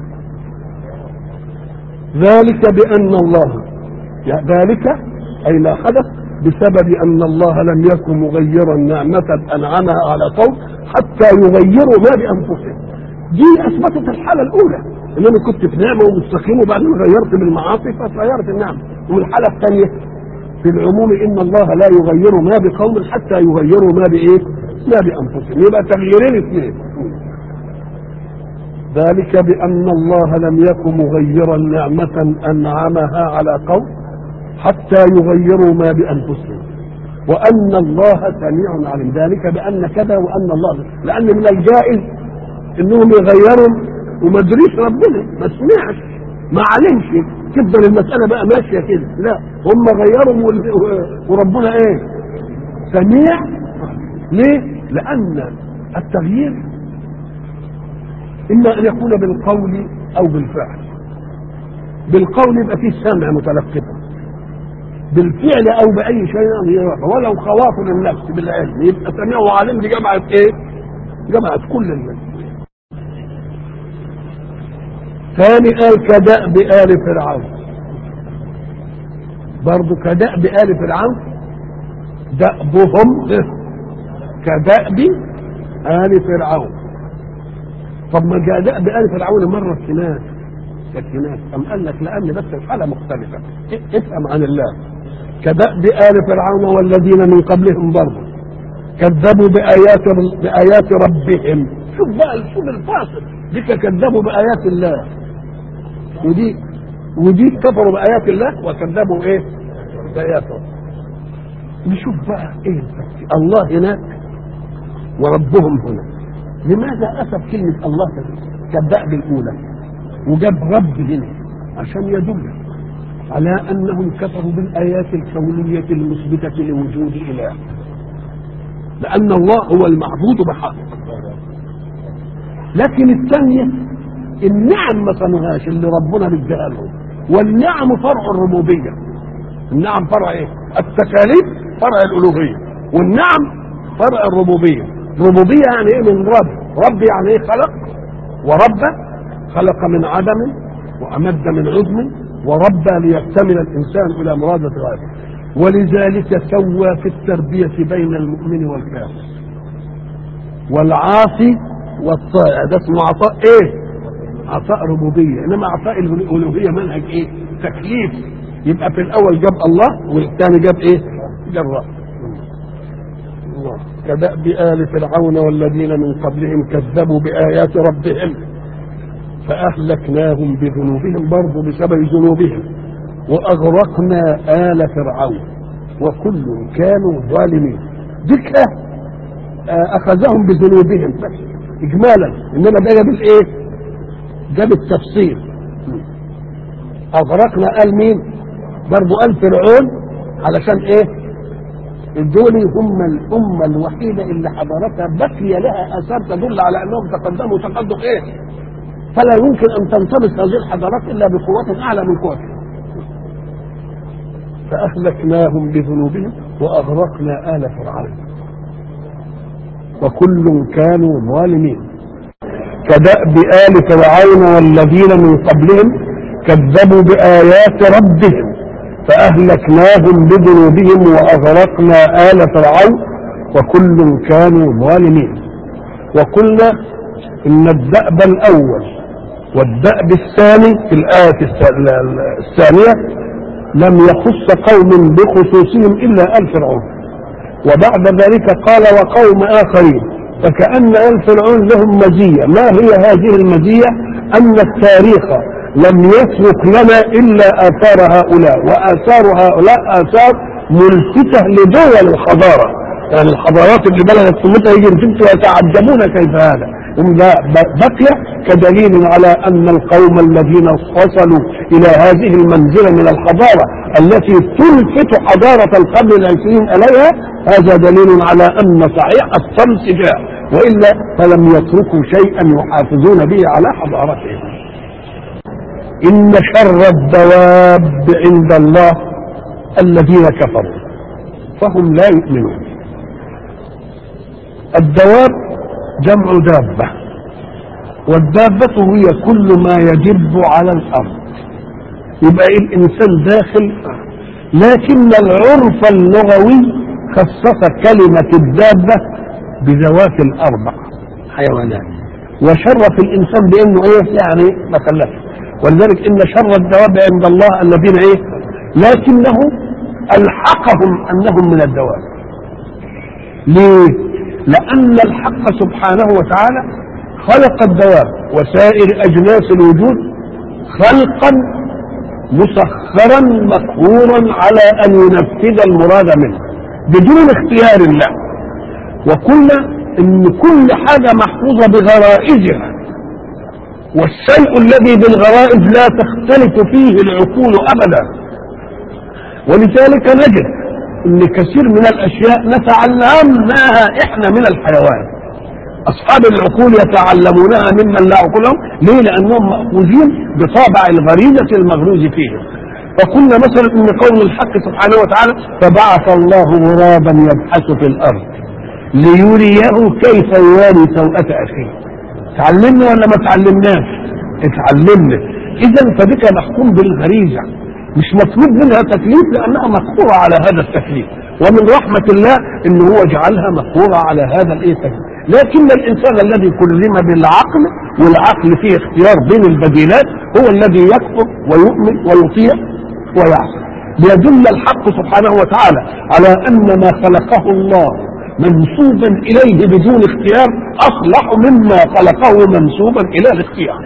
ذلك بان الله ذلك اي ما حدث بسبب ان الله لم يكن مغيرا نعمة انعمها على قوم حتى يغيروا ما بانفسهم. دي اثبتت الحالة الاولى ان انا كنت في نعمة ومستقيم وبعدين غيرت بالمعاصي فغيرت النعمة. والحالة الثانية في العموم ان الله لا يغير ما بقوم حتى يغيروا ما بايه؟ ما بانفسهم. يبقى تغييرين اثنين. ذلك بان الله لم يكن مغيرا نعمة انعمها على قوم حتى يغيروا ما بانفسهم وان الله سميع عليم. ذلك بان كذا وان الله، لان من الجائز انهم يغيروا وما ادريش ربنا ما سمعش ما علمش تفضل المساله بقى ماشيه كده. لا، هم غيروا وربنا ايه؟ سميع. ليه؟ لأن التغيير إما أن يكون بالقول أو بالفعل. بالقول يبقى فيه سمع متلقفا، بالفعل أو بأي شيء ولو خواف للنفس بالعلم يبقى سميع وعلم. دي جمعت إيه؟ جمعت كل الناس. ثاني قال كدأب آل فرعون، برضو كدأب آل فرعون دأبهم كدأب آل فرعون. طب ما جاء دأب آل فرعون مرة السنات كالسنات، أم قال لك لأن بس الحالة مختلفة. افهم عن الله. كدأب آل فرعون والذين من قبلهم برضو كذبوا بآيات بآيات ربهم. شوف بقى شوف الفاصل، دي كذبوا بآيات الله، ودي ودي كفروا بآيات الله وكذبوا ايه؟ بآياته. نشوف بقى ايه الله هناك وربهم هنا. لماذا أتى كلمة الله كالدأب الأولى وجاب رب هنا؟ عشان يدل على أنهم كفروا بالآيات الكونية المثبتة لوجود إله، لأن الله هو المعبود بحق. لكن الثانية النعم ما صنعهاش اللي ربنا بيديها لهم، والنعم فرع الربوبية. النعم فرع ايه؟ التكاليف فرع الألوهية، والنعم فرع الربوبية. ربوبية يعني ايه؟ من رب. رب يعني ايه؟ خلق. ورب خلق من عدم وأمد من عدم وربى ليكتمل الإنسان إلى مرادة غيره. ولذلك سوى في التربية بين المؤمن والكافر والعاصي والطائع. ده اسمه عطاء ايه؟ عطاء ربوبية. انما عطاء الالوهية منهج ايه؟ تكليف. يبقى في الاول جاب الله والثاني جاب ايه؟ جاب رب. الله كدأب آل فرعون والذين من قبلهم كذبوا بآيات ربهم فأهلكناهم بذنوبهم، برضو بسبب ذنوبهم، وأغرقنا آل فرعون وكل كانوا ظالمين. ذكر أخذهم بذنوبهم بس إجمالا، إنما ده جاب الإيه؟ جاب التفصيل. أغرقنا آل مين؟ برضو آل فرعون، علشان إيه؟ دول هم الأمة الوحيدة اللي حضارتها بقي لها آثار تدل على أنهم تقدموا تقدم إيه؟ فلا يمكن أن تنطبق هذه الحضارات إلا بقوة أعلى من قوتها. فأهلكناهم بذنوبهم وأغرقنا آل فرعون وكل كانوا ظالمين. كدأب آل فرعون والذين من قبلهم كذبوا بآيات ربهم فأهلكناهم بذنوبهم وأغرقنا آل فرعون وكل كانوا ظالمين. وقلنا إن الدأب الأول والدأب الثاني في الآية الثانية لم يخص قوم بخصوصهم إلا آل فرعون، وبعد ذلك قال وقوم آخرين، فكأن آل فرعون لهم مزية. ما هي هذه المزية؟ أن التاريخ لم يترك لنا إلا آثار هؤلاء، وآثار هؤلاء آثار ملفتة لدول الحضارة. يعني الحضارات اللي بلغت قمتها يجي انتم ويتعجبون كيف هذا. بقي كدليل على أن القوم الذين وصلوا إلى هذه المنزلة من الحضارة التي تلفت حضارة القرن العشرين إليها، هذا دليل على أن صحيح الطمس جاء، وإلا فلم يتركوا شيئا يحافظون به على حضارتهم. إن شر الدواب عند الله الذين كفروا فهم لا يؤمنون. الدواب جمع دابة، والدابة هي كل ما يجب على الأرض، يبقى الإنسان داخل. لكن العرف اللغوي خصص كلمة الدابة بذوات الأربع حيوانات، وشرف الإنسان بأنه إيه؟ يعني مكلف. ولذلك إن شر الدواب عند الله الذين إيه؟ لكنه ألحقهم أنهم من الدواب. ليه؟ لأن الحق سبحانه وتعالى خلق الدواب وسائر أجناس الوجود خلقا مسخرا مقهورا على أن ينفذ المراد منه بدون اختيار الله. وقلنا إن كل حاجة محفوظة بغرائزها، والشيء الذي بالغرائز لا تختلف فيه العقول أبدا. ولذلك نجد ان كثير من الاشياء نتعلمناها احنا من الحيوان. اصحاب العقول يتعلمونها ممن لا عقول لهم. ليه؟ لانهم مأخوذين بطابع الغريزة المغروز فيهم. فقلنا مثلا ان قول الحق سبحانه وتعالى فبعث الله غرابا يبحث في الارض ليريه كيف يواري سوءة اخيه. تعلمنا ولا ما تعلمناش؟ اتعلمنا. اذا فبك محكوم بالغريزة، مش مطلوب منها تكليف لانها مقهورة على هذا التكليف، ومن رحمة الله ان هو جعلها مقهورة على هذا الايه التكليف. لكن الانسان الذي كلم بالعقل، والعقل فيه اختيار بين البديلات، هو الذي يكفر ويؤمن ويطيع ويعصي. ليدل الحق سبحانه وتعالى على ان ما خلقه الله منسوبا اليه بدون اختيار اصلح مما خلقه منسوبا الى الاختيار.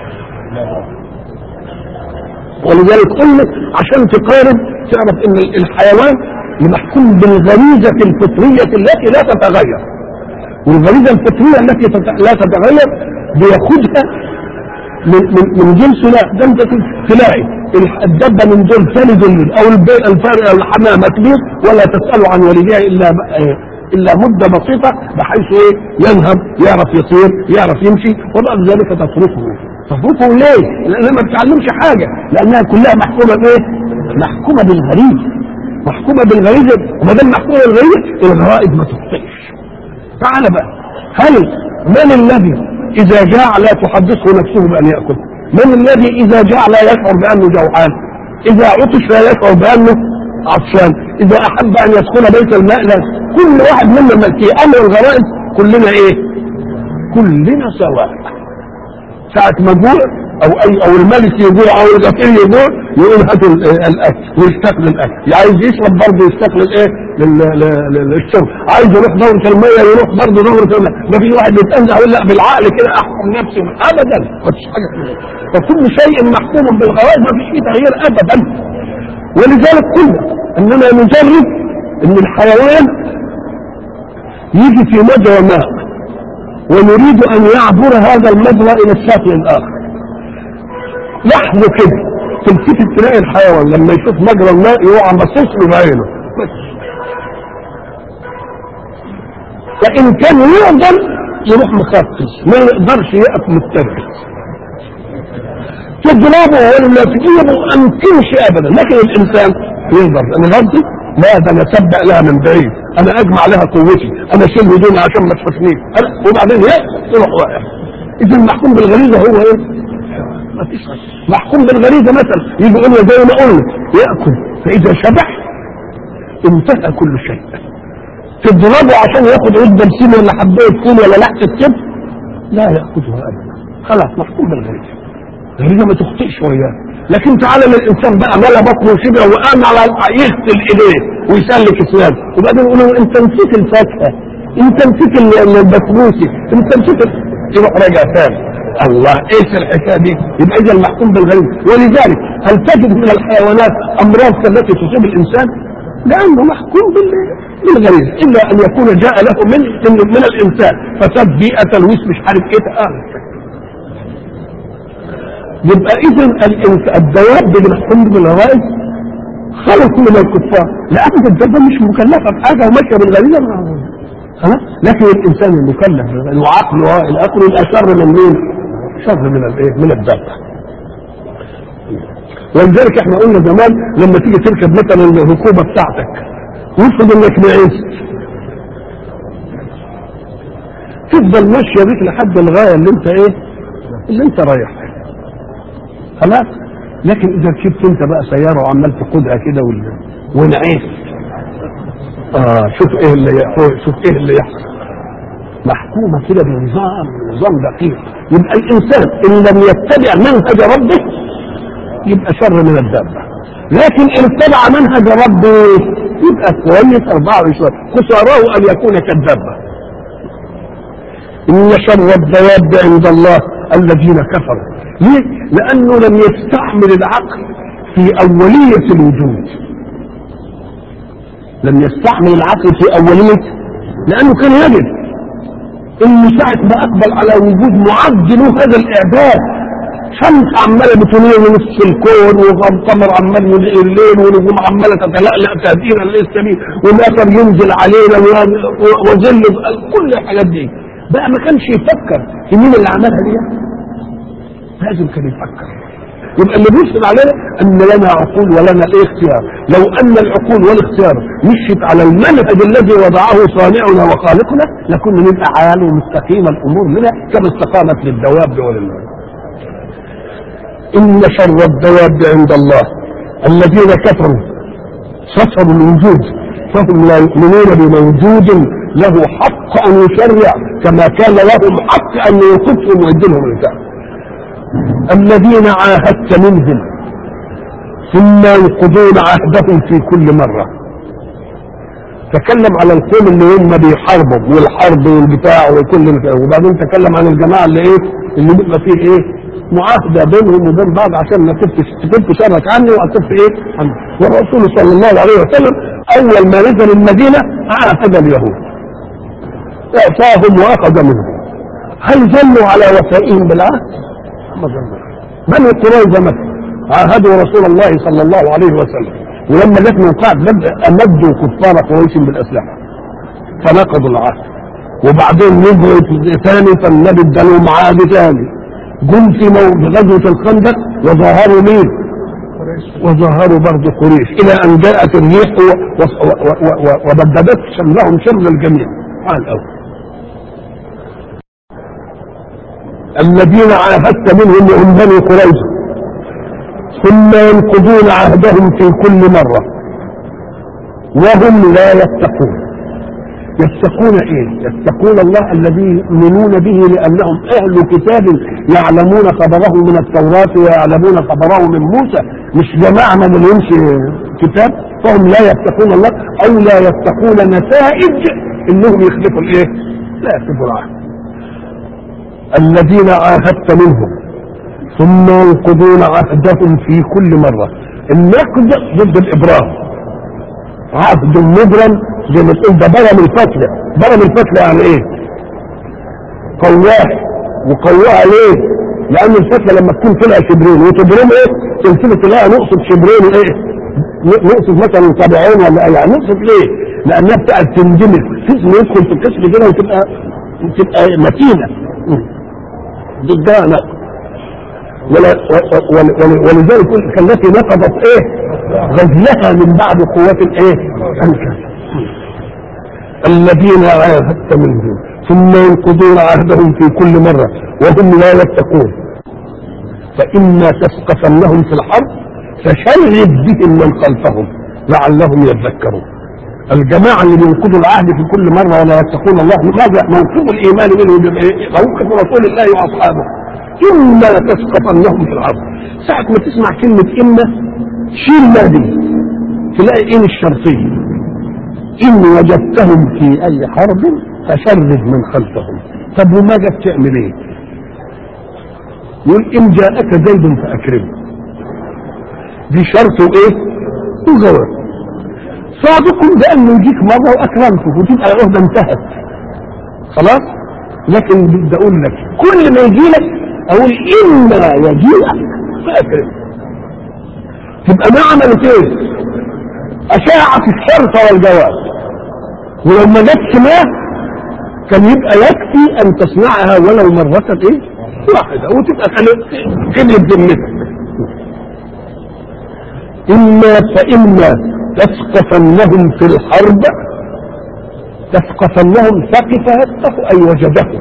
ولذلك قلنا عشان تقارن تعرف ان الحيوان محكوم بالغريزة الفطرية التي لا تتغير، والغريزة الفطرية التي لا تتغير بياخدها من من من جنس. لا ده انت تلاقي الدبه من دول تلد او الفرق الحمامه تبيض ولا تسال عن والديها الا الا مده بسيطه، بحيث ايه ينهب، يعرف يطير، يعرف يمشي، وبعد ذلك تتركه. تتركه ليه؟ لانها ما بتعلمش حاجه، لانها كلها محكومه بايه؟ محكومه بالغريزه. محكومه بالغريزه، وما دام محكومه بالغريزه الغرائز ما تخطئش. تعال بقى، هل من الذي اذا جاع لا تحدثه نفسه بان ياكل؟ من الذي اذا جاع لا يشعر بانه جوعان؟ اذا عطش لا يشعر بانه عطشان؟ اذا احب ان يدخل بيت الماء لا. كل واحد منا في امر الغرائز كلنا ايه؟ كلنا سواء. ساعة ما جوع او اي او الملك يجوع او الغفير يجوع يقول هاتوا الاكل ويشتاق للاكل، عايز يشرب برضه يشتاق للايه؟ للشرب، عايز يروح دورة المية يروح برضه دورة المية. ما في واحد بيتنزع يقول لا بالعقل كده احكم نفسي ابدا، ما فيش حاجه. فكل شيء محكوم بالغرائز، ما فيش فيه تغيير ابدا. ولذلك قلنا اننا نجرب ان الحيوان يجي في مجرى ماء ونريد ان يعبر هذا المجرى الى الشكل الاخر. لحظه كده تلتفت تلاقي الحيوان لما يشوف مجرى الماء يقع باصص له بعينه بس. فان كان يقدر يروح مخفف، ما يقدرش يقف متربس. تضربه ولا تجيبه امكنش ابدا. لكن الانسان يقدر. انا غلطي؟ لا، ده انا اسبق لها من بعيد، انا اجمع لها قوتي، انا اشيل هدومي عشان ما تشوفنيش، وبعدين يروح واقع. اذا المحكوم بالغريزه هو ايه؟ ما فيش. محكوم بالغريزه مثلا يجي يقول له زي ما قلنا ياكل، فاذا شبع انتهى كل شيء. تضربه عشان ياخد عود بنسين ولا حبايه فول ولا لحظه كبد، لا ياخذها ابدا. خلاص محكوم بالغريزه. الغريزه ما تخطئش وياه. لكن تعالى للانسان بقى ملا بطنه وشبع وقام على يغسل ايديه ويسلك اسنانه، وبعدين يقول له انت نسيت الفاكهه، انت نسيت البسبوسي، انت نسيت، يروح راجع ثاني. الله، ايش الحكايه دي؟ يبقى اذا المحكوم بالغريزه. ولذلك هل تجد من الحيوانات امراض التي تصيب الانسان؟ لانه محكوم بالغريزه، الا ان يكون جاء له من من الانسان فساد بيئه تلويث مش عارف ايه. آه. يبقى اذا الدواب اللي محكوم بالغرائز خلقوا من الكفار، لان الدابه مش مكلفه بحاجه وماشيه بالغريزه خلاص. لكن الانسان المكلف وعقله الاخر يبقى شر من مين؟ شر من الايه؟ من الدابه. ولذلك احنا قلنا زمان لما تيجي تركب مثلا الركوبه بتاعتك وافرض انك نعست، تفضل ماشيه بيك لحد الغايه اللي انت ايه؟ اللي انت رايحها خلاص. لكن اذا ركبت انت بقى سياره وعمال تقودها كده ونعيست، اه شوف ايه اللي يحصل، شوف ايه اللي يحصل. محكومه كده بنظام، نظام دقيق. يبقى الانسان ان لم يتبع منهج ربه يبقى شر من الدابه، لكن ان اتبع منهج ربه يبقى كويس. أربعة وعشرين خساره ان يكون كالدابه. ان شر الدواب عند الله الذين كفروا. ليه؟ لانه لم يستحمل العقل في اوليه الوجود. لم يستحمل العقل في اوليه، لانه كان يجب انه ساعه ما اقبل على وجود معد له هذا الاعداد شمس عماله بتنير من نصف الكون، وقمر عمال يضيء الليل، ونجوم عماله تتلألأ تهدينا للسمين، والمطر ينزل علينا، وظل، كل الحاجات دي بقى ما كانش يفكر في مين اللي عملها دي؟ لازم كان يفكر. يبقى اللي بيفصل علينا ان لنا عقول ولنا الاختيار. لو ان العقول والاختيار مشيت على المنهج الذي وضعه صانعنا وخالقنا لكنا نبقى عال ومستقيمه الامور لنا كما استقامت للدواب ولله. ان شر الدواب عند الله الذين كفروا سفروا الوجود فهم لا يؤمنون بموجود له حق ان يشرع كما كان لهم حق ان يوقفهم ويدلهم الكتاب. الذين عاهدت منهم ثم ينقضون عهدهم في كل مرة. تكلم على القوم اللي هم بيحاربوا والحرب والبتاع وكل الكلام، وبعدين تكلم عن الجماعة اللي ايه اللي بيبقى فيه ايه معاهدة بينهم وبين بعض عشان ما تكف شرك عني واكف ايه عني. والرسول صلى الله عليه وسلم اول ما نزل المدينة عاهد اليهود اعطاهم واخذ منهم. هل ظلوا على وفائهم بالعهد؟ بني قريظة مثلا عاهدوا رسول الله صلى الله عليه وسلم، ولما جت من قعد امدوا كفار قريش بالاسلحه فنقضوا العهد، وبعدين نزلوا ثاني فالنبي ادالهم عهد ثاني. جم في غزوه الخندق وظاهروا مين؟ وظاهروا برضه قريش الى ان جاءت الريح وبددت شملهم شمل الجميع. على الاول الذين عاهدت منهم وهم بني قريظة ثم ينقضون عهدهم في كل مرة وهم لا يتقون. يتقون ايه؟ يتقون الله الذي يؤمنون به لانهم اهل كتاب يعلمون خبره من التوراة ويعلمون خبره من موسى، مش جماعة ما لهمش كتاب، فهم لا يتقون الله او لا يتقون نتائج انهم يخلفوا الايه؟ لا يخلفوا العهد. الذين عاهدت منهم ثم ينقضون عهدهم في كل مرة. النقد ضد الإبرام، عهد مبرم زي ما تقول ده برم الفتلة. برم الفتلة يعني ايه؟ قواه. وقواها ليه؟ لأن الفتلة لما تكون طلع شبرين وتبرم ايه؟ تنسبة تلاقي نقصد شبرين ايه؟ نقصد مثلا طبعين ولا يعني نقصد ليه؟ لأنها بتاعت تندمج قسم يدخل في القسم كده وتبقى تبقى متينة ضدها نقض. ولذلك التي نقضت ايه غزلها من بعد قوات الايه انكر. الذين عاهدت منهم ثم ينقضون عهدهم في كل مرة وهم لا يتقون فإما تثقفنهم في الحرب فشرد بهم من خلفهم لعلهم يذكرون. الجماعة اللي بينقضوا العهد في كل مرة ولا يتقون الله ماذا موقف الإيمان منهم؟ موقف رسول الله وأصحابه. إما تسقطنهم في الأرض. ساعة ما تسمع كلمة إما شيل ما دي تلاقي إن الشرطية إن وجدتهم في أي حرب فشرد من خلفهم. طب وما جت تعمل إيه؟ يقول إن جاءك زيد فأكرمه. دي شرط إيه؟ وجواب. صادق بأنه يجيك مرة وأكرمته وتبقى العهدة انتهت خلاص. لكن بدي أقول لك كل ما يجي لك أقول إما يجيئك فأكرم. تبقى ما عملت إيه؟ أشاعت الشرط والجواب. ولو ما جاتش ما كان يبقى يكفي أن تصنعها ولو مرة إيه؟ واحدة وتبقى كلمة ذمتك. إما فإما تثقفنهم في الحرب. تثقفنهم ثقف يثقف أي وجدهم.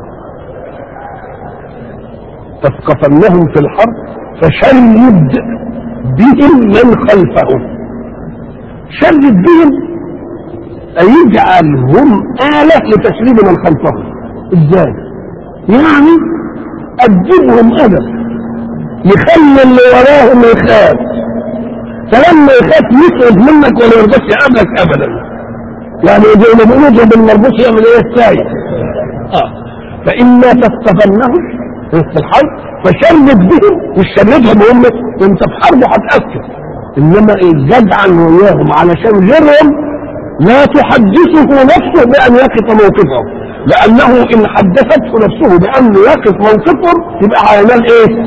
تثقفنهم في الحرب فشرد بهم من خلفهم. شرد بهم أي يجعلهم آلة لتشريد من خلفهم. ازاي؟ يعني أدبهم أدب يخلي اللي وراهم يخاف، فلما يخاف يسعد منك ولا يرضاش يقابلك ابدا. يعني زي ما بيقولوا بالمربوط يعمل ايه السايق. اه فإما تثقفنهم في الحرب فشرد بهم. مش شردهم هم انت في حرب هتأكد، انما الجدع وياهم علشان غيرهم لا تحدثه نفسه بأن يقف موقفهم، لأنه إن حدثته نفسه بأنه يقف موقفهم يبقى هينال إيه؟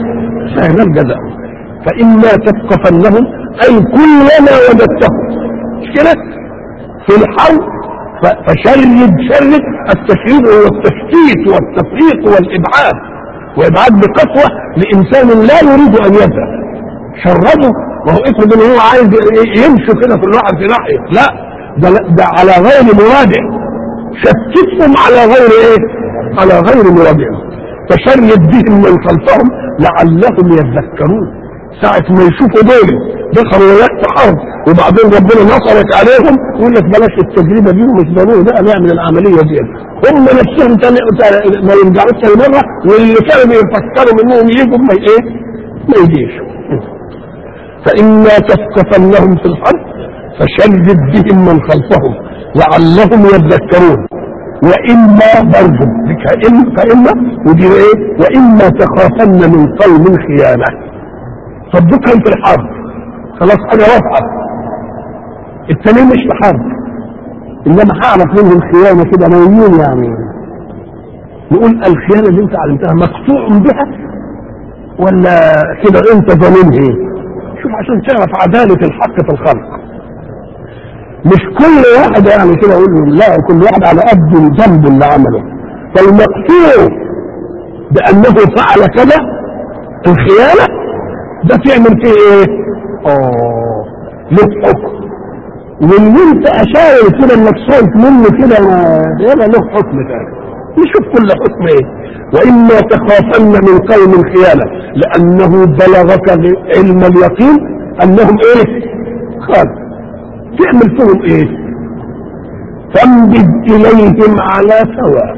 سهل الجزاء. فإما تثقفنهم أي كلما وجدتهم مش كده في الحرب فشرد شرد. التشريد هو التشتيت والتفريق والإبعاد، وإبعاد بقسوة لإنسان لا يريد أن يذهب. شرده وهو افرض ان هو عايز يمشي كده في الواحد في ناحيه، لا ده, ده على غير مرادع. شتتهم على غير ايه؟ على غير مرادع. فشرد بهم من خلفهم لعلهم يذكرون. ساعة ما يشوفوا دول دخلوا وقت حرب وبعدين ربنا نصرك عليهم يقول لك بلاش التجربه دي ومش ضروري بقى نعمل العمليه دي. هم نفسهم ما يرجعوش مره، واللي كانوا يفكروا منهم يجوا ما ايه؟ ما يجيش. فإما تثقفنهم في الحرب فشرد بهم من خلفهم لعلهم يذكرون. وإما برضه فإما ودي ايه؟ وإما تخافن من قوم خيانة. صدقهم في الحرب خلاص انا وافقه، التانيين مش في حرب انما هعرف منهم خيانه كده ناويين يعني. نقول الخيانه اللي انت علمتها مقطوع بها ولا كده انت ظالمها؟ شوف عشان تعرف عداله الحق في الخلق. مش كل واحد يعني كده يقول له لا، كل واحد على قد الذنب اللي عمله. فالمقطوع بانه فعل كذا الخيانه ده تعمل فيه ايه؟ اه له حكم. واللي انت اشاور كده انك صوت منه كده يبقى له حكم تاني. نشوف كل حكم ايه. واما تخافن من قوم خيانه لانه بلغك علم اليقين انهم ايه؟ خالد. تعمل فيهم ايه؟ فانبذ اليهم على سواء.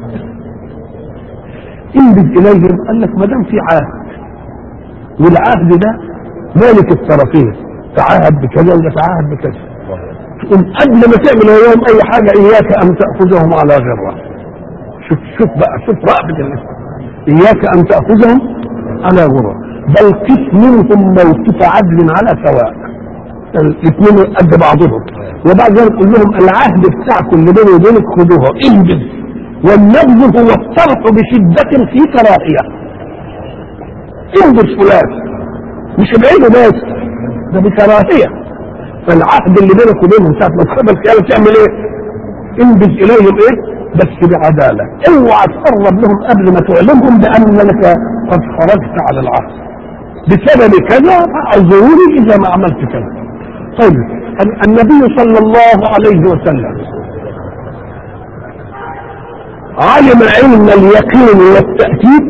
انبذ اليهم قال لك ما دام في عهد، والعهد ده مالك الطرفين، تعاهد بكذا ولا تعاهد بكذا. تقوم قبل ما تعمل وياهم اي حاجه اياك ان تاخذهم على غره. شوف شوف بقى شوف رأبة الاسلام. اياك ان تاخذهم على غره بل قف منهم موقف عدل على سواء. الاثنين قد بعضهم. وبعد ذلك قل لهم العهد بتاعكم اللي بيني وبينك خذوها انبذ. والنبذ هو الطرح بشده في كراهيه. انبذ فلان مش بعيده بس ده بكراهيه. فالعهد اللي بينك وبينهم ساعه ما تقبل الخيانه تعمل ايه؟ انبذ اليهم ايه؟ بس بعداله. اوعى تقرب لهم قبل ما تعلمهم بانك قد خرجت على العهد بسبب كذا، فاعذروني اذا ما عملت كذا. طيب النبي صلى الله عليه وسلم علم علم اليقين والتاكيد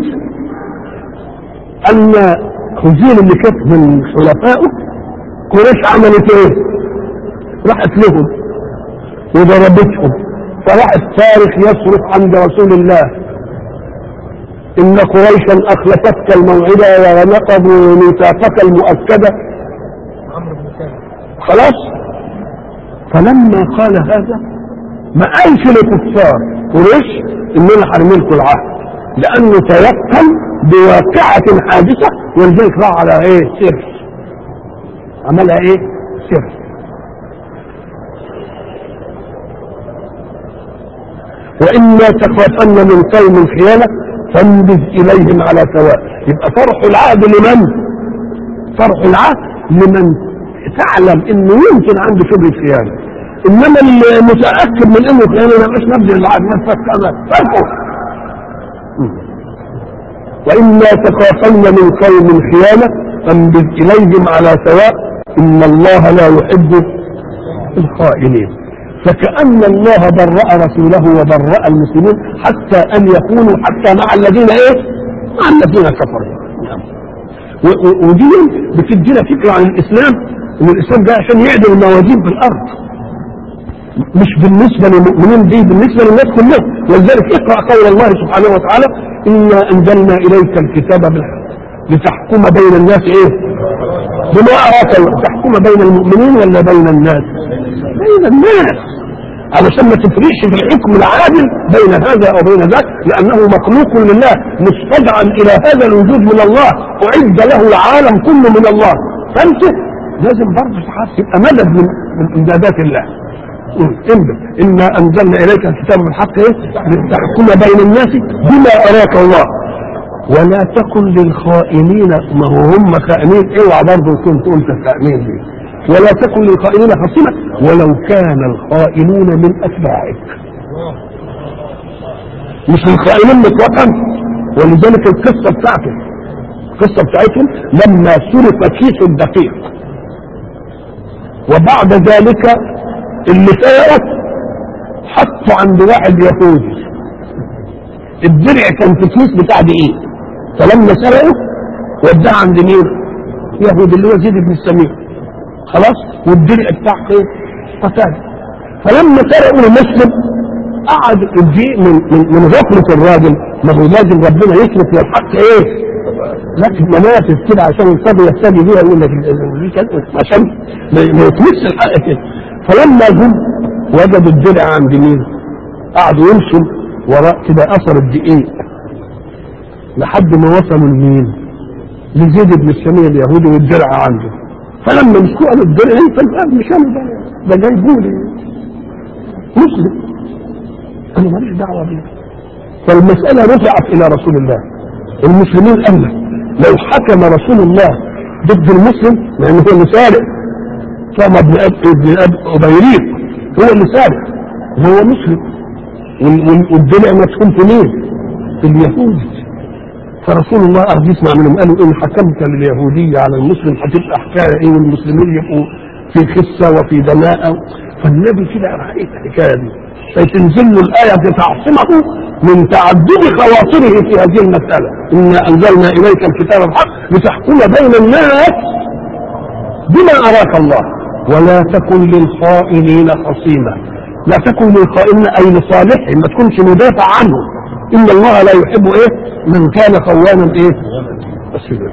ان خزين اللي كانت من خلفائه قريش عملت ايه؟ راحت لهم وضربتهم. فراح التاريخ يصرف عند رسول الله ان قريشا اخلفتك الموعده ونقضوا ميثاقك المؤكده. خلاص. فلما قال هذا ما قالش لكفار قريش اننا حرملكم العهد، لانه تيقن بواقعه حادثه ولذلك راح على ايه؟ سر. عملها ايه؟ سر. وإما تخافن من قوم خيانة فانبذ إليهم على سواء. يبقى طرح العهد لمن؟ طرح العهد لمن تعلم إنه يمكن عنده شبهة خيانة. إنما المتأكد من إنه خيانة ما يبقاش نبذ العهد ما تفكر فرقه. وإما تخافن من قوم خيانة فانبذ إليهم على سواء إن الله لا يحب الخائنين. فكأن الله برأ رسوله وبرأ المسلمين حتى أن يكونوا حتى مع الذين إيه؟ مع الذين كفروا. ودي بتدينا فكرة عن الإسلام إن الإسلام ده عشان يعدل الموازين في الأرض، مش بالنسبة للمؤمنين، دي بالنسبة للناس كلهم. ولذلك اقرأ قول الله سبحانه وتعالى إنا أنزلنا إليك الكتاب بالحق لتحكم بين الناس إيه؟ بما أراك الله. تحكم بين المؤمنين ولا بين الناس؟ بين الناس، علشان ما تفرقش في الحكم العادل بين هذا او بين ذاك، لانه مخلوق لله مستدعى الى هذا الوجود من الله، اعد له العالم كله من الله. فانت لازم برضه تبقى مدد من امدادات الله. انا انزلنا اليك الكتاب بالحق ايه؟ لتحكم بين الناس بما اراك الله ولا تكن للخائنين، ما هو هم خائنين، اوعى برضه كنت قلت خائنين دي. ولا تكن للخائنين خصيما ولو كان الخائنون من اتباعك. مش الخائنين مطلقا. ولذلك القصه بتاعته القصه بتاعتهم لما سرق كيس الدقيق وبعد ذلك اللي سرقه حطه عند واحد يهودي. الدرع كان في كيس بتاع دقيق، فلما سرقه وداه عند مين؟ يهودي اللي هو زيد بن السمين. خلاص، والدرع بتاع ايه؟ قتال. فلما سرقوا المسلم قعد الدقيق من من, من غفله الراجل، ما هو لازم ربنا يسلك للحق ايه؟ لكن منافذ كده عشان الصبي يهتدي بيها، يقول لك عشان ما يتمس الحق كده. فلما جم وجدوا الدرع عند مين؟ قعدوا يمشوا وراء كده اثر الدقيق لحد ما وصلوا لمين؟ لزيد بن السمين اليهودي والدرع عنده. فلما مسكوا قالوا الدرع انت الاب مش انا، ده ده جايبوا لي مسلم، انا ماليش دعوه بيه. فالمساله رفعت الى رسول الله. المسلمين قال لك لو حكم رسول الله ضد المسلم، لانه هو اللي سارق، طبعا ابن اب ابيريق هو اللي سارق وهو مسلم، والدلع مسكون في مين؟ في اليهود. فرسول الله ارضي يسمع منهم، قالوا ان حكمت لليهوديه على المسلم هتبقى حكايه ايه، والمسلمين يبقوا في خسه وفي دماء. فالنبي كده رايت الحكايه دي، فتنزل له الايه بتعصمه من تعدد خواطره في هذه المساله. انا انزلنا اليك الكتاب الحق لتحكم بين الناس بما اراك الله ولا تكن للخائنين خصيما. لا تكن للخائن اي لصالحه، ما تكونش مدافع عنه. ان الله لا يحب ايه؟ من كان خوانا ايه؟ أسيبه.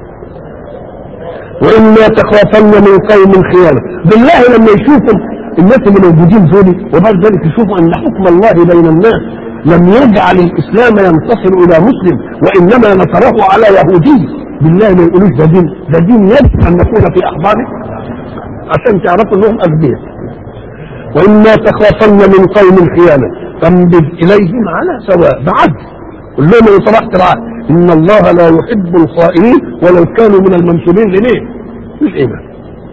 واما تخافن من قوم خيانه، بالله لما يشوفوا الناس اللي موجودين دول وبعد ذلك يشوفوا ان حكم الله بين الناس لم يجعل الاسلام ينتصر الى مسلم وانما نصره على يهودي، بالله ما يقولوش ده دين، ده دين يجب ان نكون في احضانه عشان تعرفوا انهم اغبياء. واما تخافن من قوم خيانه فانبذ اليهم على سواء بعد. قل لهم لو سمحت العهد ان الله لا يحب الخائنين ولو كانوا من المنسوبين لليه؟ للايمان.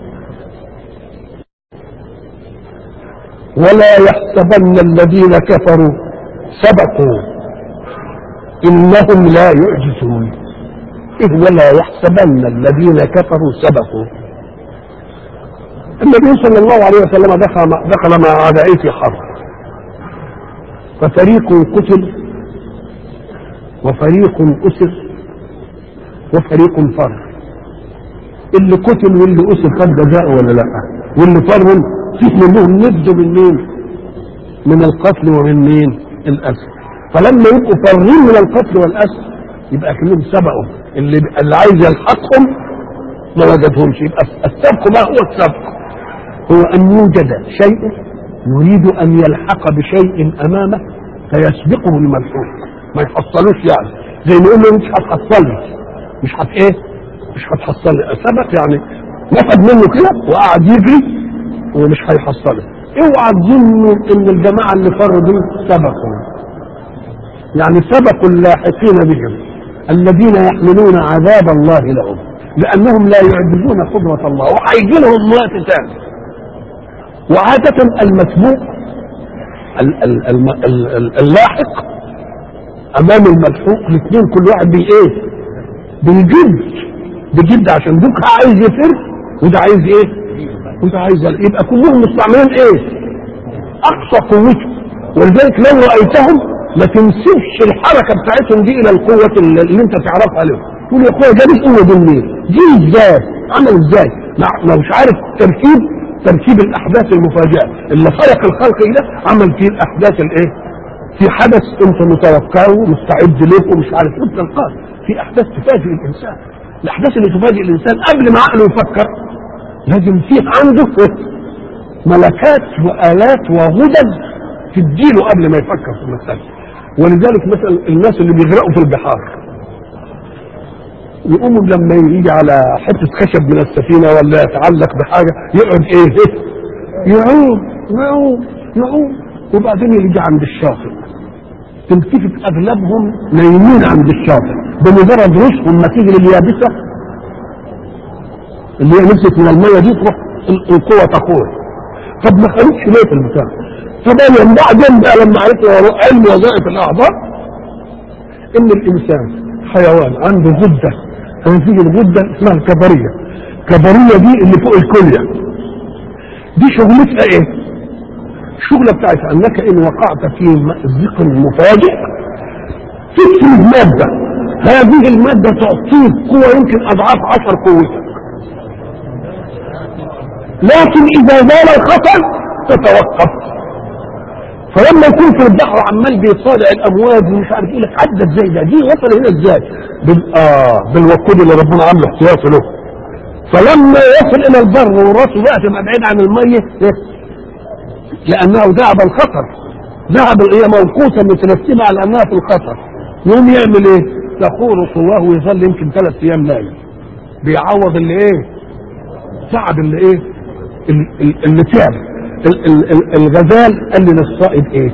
ولا يحسبن الذين كفروا سبقوا انهم لا يعجزون. إذ ولا يحسبن الذين كفروا سبقوا. النبي صلى الله عليه وسلم دخل دخل مع اعدائه في حرب، ففريق قتل وفريق اسر وفريق فر. اللي قتل واللي اسر خد جزاءه ولا لا؟ واللي فر فيه منهم ند من مين؟ من القتل ومن مين؟ الاسر. فلما يبقوا فرين من القتل والاسر يبقى كلهم سبقوا. اللي اللي عايز يلحقهم ما وجدهمش. يبقى السبق ما هو السبق؟ هو ان يوجد شيء يريد ان يلحق بشيء امامه فيسبقه الملحوق، ما يحصلوش يعني. زي ما يقول له مش هتحصلني، مش هت ايه؟ مش هتحصلني. سبق يعني نفد منه كده وقعد يجري ومش هيحصله. اوعى تظنوا ان الجماعه اللي فروا دول سبقوا، يعني سبقوا اللاحقين بهم الذين يحملون عذاب الله لهم، لانهم لا يعجزون قدره الله وهيجي لهم وقت ثاني. وعاده المسبوق اللاحق امام الملحوق الاثنين كل واحد بي ايه؟ بيجد بيجد عشان دوك عايز يفر وده عايز ايه؟ وده عايز يبقى كلهم مستعملين ايه؟ اقصى قوته. ولذلك لو رايتهم ما تنسبش الحركه بتاعتهم دي الى القوه اللي انت تعرفها لهم. تقول يا اخويا جاب القوه دي منين؟ دي ازاي؟ عمل ازاي؟ ما مش عارف تركيب تركيب الاحداث المفاجئه اللي خلق الخلق ده، عمل فيه الاحداث الايه؟ في حدث انت متوقعه ومستعد له ومش عارف ايه تلقاه. في احداث تفاجئ الانسان. الاحداث اللي تفاجئ الانسان قبل ما عقله يفكر لازم فيه عنده ملكات والات وغدد تديله قبل ما يفكر في المساله. ولذلك مثلا الناس اللي بيغرقوا في البحار يقوموا لما يجي على حته خشب من السفينه ولا يتعلق بحاجه يقعد ايه؟ يعوم يعوم يعوم وبعدين يجي عند الشاطئ تلتفت اغلبهم نايمين عند الشاطئ بمجرد رشهم ما تيجي لليابسه اللي هي نفسك من الميه دي تروح القوه تقول. طب ما خليتش ليه في البتاع؟ طبعا بعدين بقى لما عرفنا علم وظائف الاعضاء ان الانسان حيوان عنده غده، هذه الغده اسمها الكظريه. الكظريه دي اللي فوق الكليه دي شغلتها ايه؟ الشغله بتاعتها انك ان وقعت في ضيق مفاجئ تفرز ماده، هذه الماده تعطيك قوه يمكن اضعاف عشر قوتك، لكن اذا زال الخطر تتوقف. فلما يكون في البحر عمال بيصارع الامواج ومش عارف ايه، عدى ازاي ده؟ دي وصل هنا ازاي؟ بال اه بالوقود اللي ربنا عامله احتياطي له. فلما يصل الى البر وراسه بقى تبقى بعيد عن الميه لانه ذهب الخطر، ذهب هي موقوته مترتبه على انها في الخطر، يوم يعمل ايه؟ تخور صواه ويظل يمكن ثلاث ايام نايم بيعوض اللي ايه؟ تعب اللي ايه؟ اللي تعب. الغزال قال لي للصائد ايه؟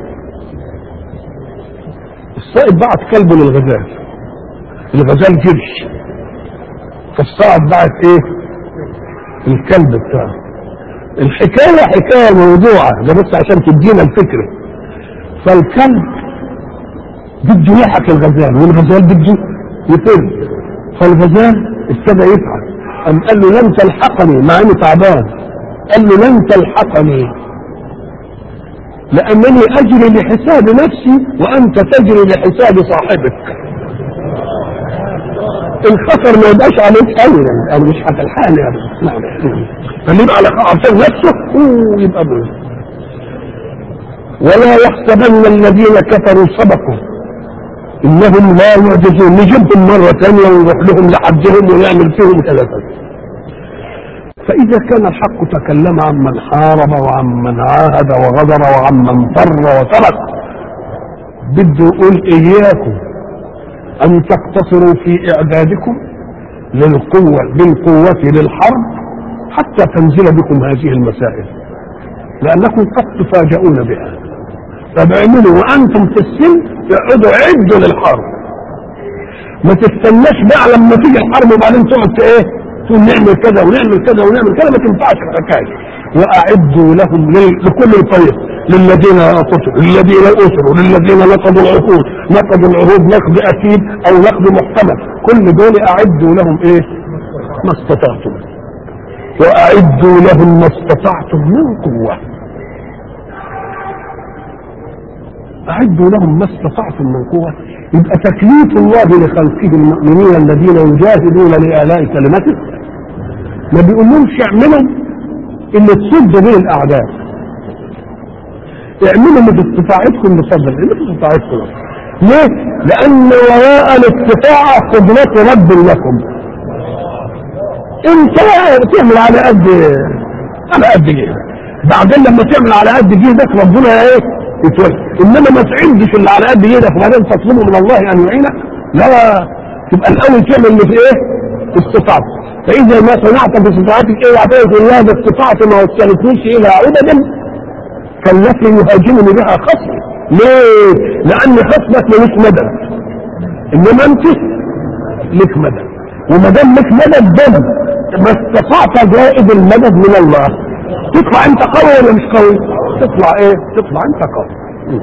الصائد بعت كلبه للغزال، الغزال جرش، فالصائد بعت ايه؟ الكلب بتاعه. الحكايه حكايه موضوعه ده بس عشان تدينا الفكره. فالكلب بده يحك الغزال والغزال بده يفر، فالغزال ابتدى يفعل، قام قال له لن تلحقني مع اني تعبان، قال له لن تلحقني لانني اجري لحساب نفسي وانت تجري لحساب صاحبك. الخطر ما يبقاش عليك ابدا، انا مش هتلحقني ابدا، فاللي يبقى على عشان نفسه يبقى ابدا. ولا يحسبن الذين كفروا سبقوا انهم لا يعجزون، نجيبهم مره ثانيه ونروح لهم لحدهم ونعمل فيهم ثلاثه. فاذا كان الحق تكلم عمن حارب وعمن عاهد وغدر وعمن فر وترك، بده يقول اياكم ان تقتصروا في اعدادكم للقوه للقوه للحرب حتى تنزل بكم هذه المسائل، لانكم قد تفاجؤون بها. فبعملوا وانتم في السن اقعدوا عدوا للحرب، ما تستناش بقى لما تيجي الحرب وبعدين تقعد ايه تقول نعمل كذا ونعمل كذا ونعمل كذا، ما تنفعش الحكايه. واعدوا لهم لكل طريق، للذين قتلوا، للذين اسروا، للذين نقضوا العهود، نقضوا العهود نقض اكيد او نقض محتمل، كل دول اعدوا لهم ايه؟ ما استطعتم. واعدوا لهم ما استطعتم من قوه، اعدوا لهم ما استطعتم من قوه. يبقى تكليف الله لخلقه المؤمنين الذين يجاهدون لاعلاء كلمته ما بيقولهمش اعملوا اللي تصد به الاعداء، اعملوا اللي باستطاعتكم بفضل اللي باستطاعتكم. ليه؟ لان وراء الاستطاعه قدرة رب لكم. انت تعمل على قد على قد جيدك، بعدين لما تعمل على قد جيدك ربنا ايه؟ يتوجه. انما ما تعندش اللي على قد جيدك وبعدين تطلبه من الله ان يعينك، لا، تبقى الاول تعمل اللي في ايه؟ استطاعتك. فاذا ما صنعت باستطاعتك ايه اعطيت الله باستطاعتي ما وصلتنيش الى عدد كالتي يهاجمني بها خصمي. ليه؟ لان خصمك ملوش مدد، انما انت لك مدد، وما دام لك مدد دم ما استطعت زائد المدد من الله. تطلع انت قوي ولا مش قوي؟ تطلع ايه؟ تطلع انت قوي.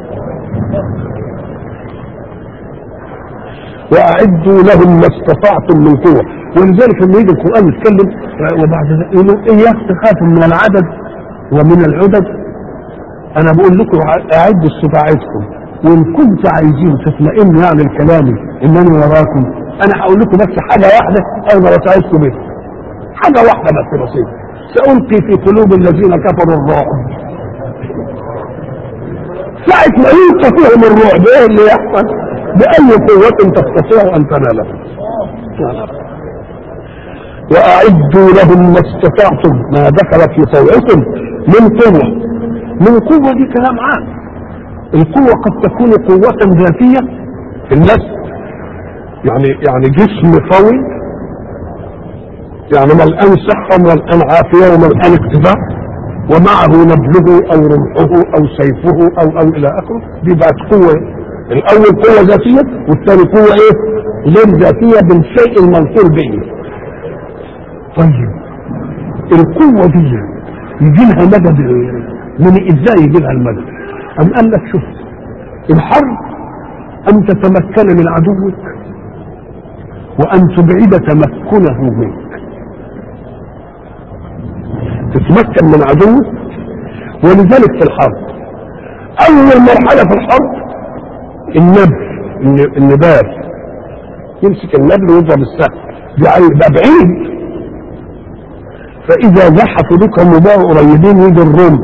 واعدوا لهم ما استطعتم من قوه. ولذلك لما يجي القران يتكلم وبعد ذلك يقولوا اياك تخافوا من العدد ومن العدد، انا بقول لكم اعدوا استطاعتكم، وان كنت عايزين تطمئنوا يعني الكلام انني وراكم، انا هقول لكم بس حاجه واحده اقدر اساعدكم بها، حاجه واحده بس بسيطه، سألقي في قلوب الذين كفروا الرعب. ساعة ما يلقى فيهم الرعب ايه اللي يحصل؟ بأي قوة تستطيع أن تناله. وأعدوا لهم ما استطعتم ما دخل في طوعكم من قوة. من قوة دي كلام عام. القوة قد تكون قوة ذاتية في النفس، يعني يعني جسم قوي، يعني ملآن صحة وملآن عافية وملآن اقتدار، ومعه نبله أو رمحه أو سيفه أو أو إلى آخره، دي بقت قوة الاول قوه ذاتيه والثاني قوه ايه؟ غير ذاتيه بالشيء المنصور به. طيب القوه دي يجي لها مدد من ازاي يجي لها المدد؟ أم قال لك شوف الحرب ان تتمكن من عدوك وان تبعد تمكنه منك. تتمكن من عدوك، ولذلك في الحرب اول مرحله في الحرب النبل النبال يمسك النبل ويضرب السهم ده بعيد، فاذا زحفوا بك هم بقوا قريبين يجي الرمح،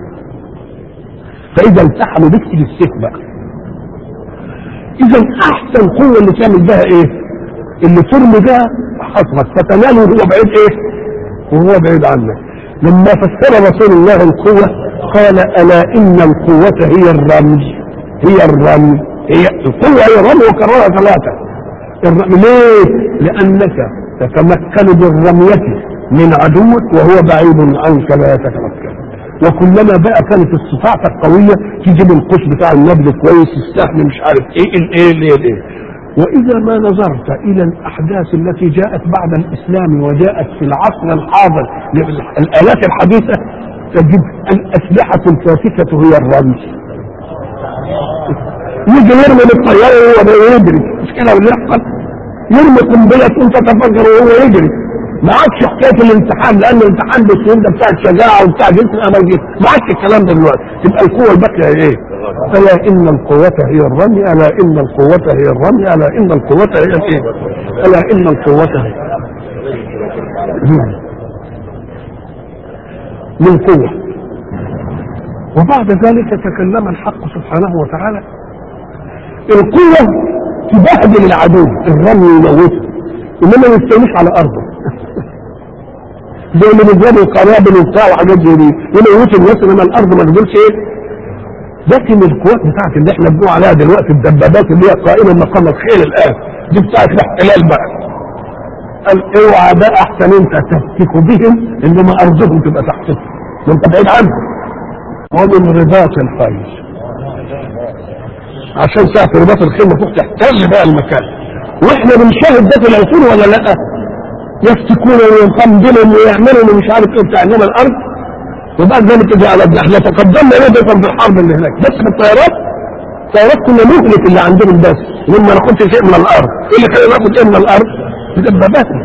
فاذا التحموا بك تيجي السيف بقى. اذا احسن قوه اللي تعمل بها ايه؟ اللي ترمي بها حصرك فتناله وهو بعيد ايه؟ وهو بعيد عنك. لما فسر رسول الله القوه قال الا ان القوه هي الرمي، هي الرمي، هي القوه هي الرمي، وكررها ثلاثه. الرمي ليه؟ لانك تتمكن بالرميه من عدوك وهو بعيد عنك لا يتمكن. وكلما بقى كانت استطاعتك قويه تجيب القوس بتاع النبل كويس، السهم مش عارف ايه الايه الايه الايه. واذا ما نظرت الى الاحداث التي جاءت بعد الاسلام وجاءت في العصر الحاضر الالات الحديثه تجد الاسلحه الفاتكه هي الرمي. يجي يرمي بالطياره وهو يجري، مش كده اللي يحصل؟ يرمي قنبله وانت تفجر وهو يجري. ما عادش حكايه الامتحان، لان الامتحان بالسنين ده بتاع الشجاعه وبتاع جنس الامل، ما عادش الكلام ده دلوقتي. تبقى القوه الباقيه ايه؟ الا ان القوه هي الرمي، الا ان القوه هي الرمي، الا ان القوه هي الايه؟ الا ان القوه هي من قوه. وبعد ذلك تكلم الحق سبحانه وتعالى القوه تبهدل العدو، الرمي يموته انما ما يستويش على ارضه زي اللي بيجيبوا القنابل وبتاع وحاجات زي دي يموتوا الناس، انما الارض ما تقدرش ايه. لكن القوات بتاعت اللي احنا بنقول عليها دلوقتي الدبابات اللي هي قائمه مقام الخيل الان دي بتاعت الاحتلال بقى، قال اوعى بقى احسن انت تفتك بهم انما ارضهم تبقى تحتك وانت بعيد عنهم. ومن رباط الخيل، عشان ساعه رباط الخيل المفروض تحتل بقى المكان، واحنا بنشاهد ده في العصور ولا لا؟ يفتكون ويقنبلوا ويعملوا ومش عارف ايه بتاع انما الارض. وبعد ذلك تجي على احنا تقدمنا ايه بيطل في الحرب اللي هناك، بس بالطيارات الطيارات كنا نهلك اللي عندهم بس لما ناخدش شيء من الارض. ايه اللي خلينا ناخد ايه من الارض؟ بدباباتنا.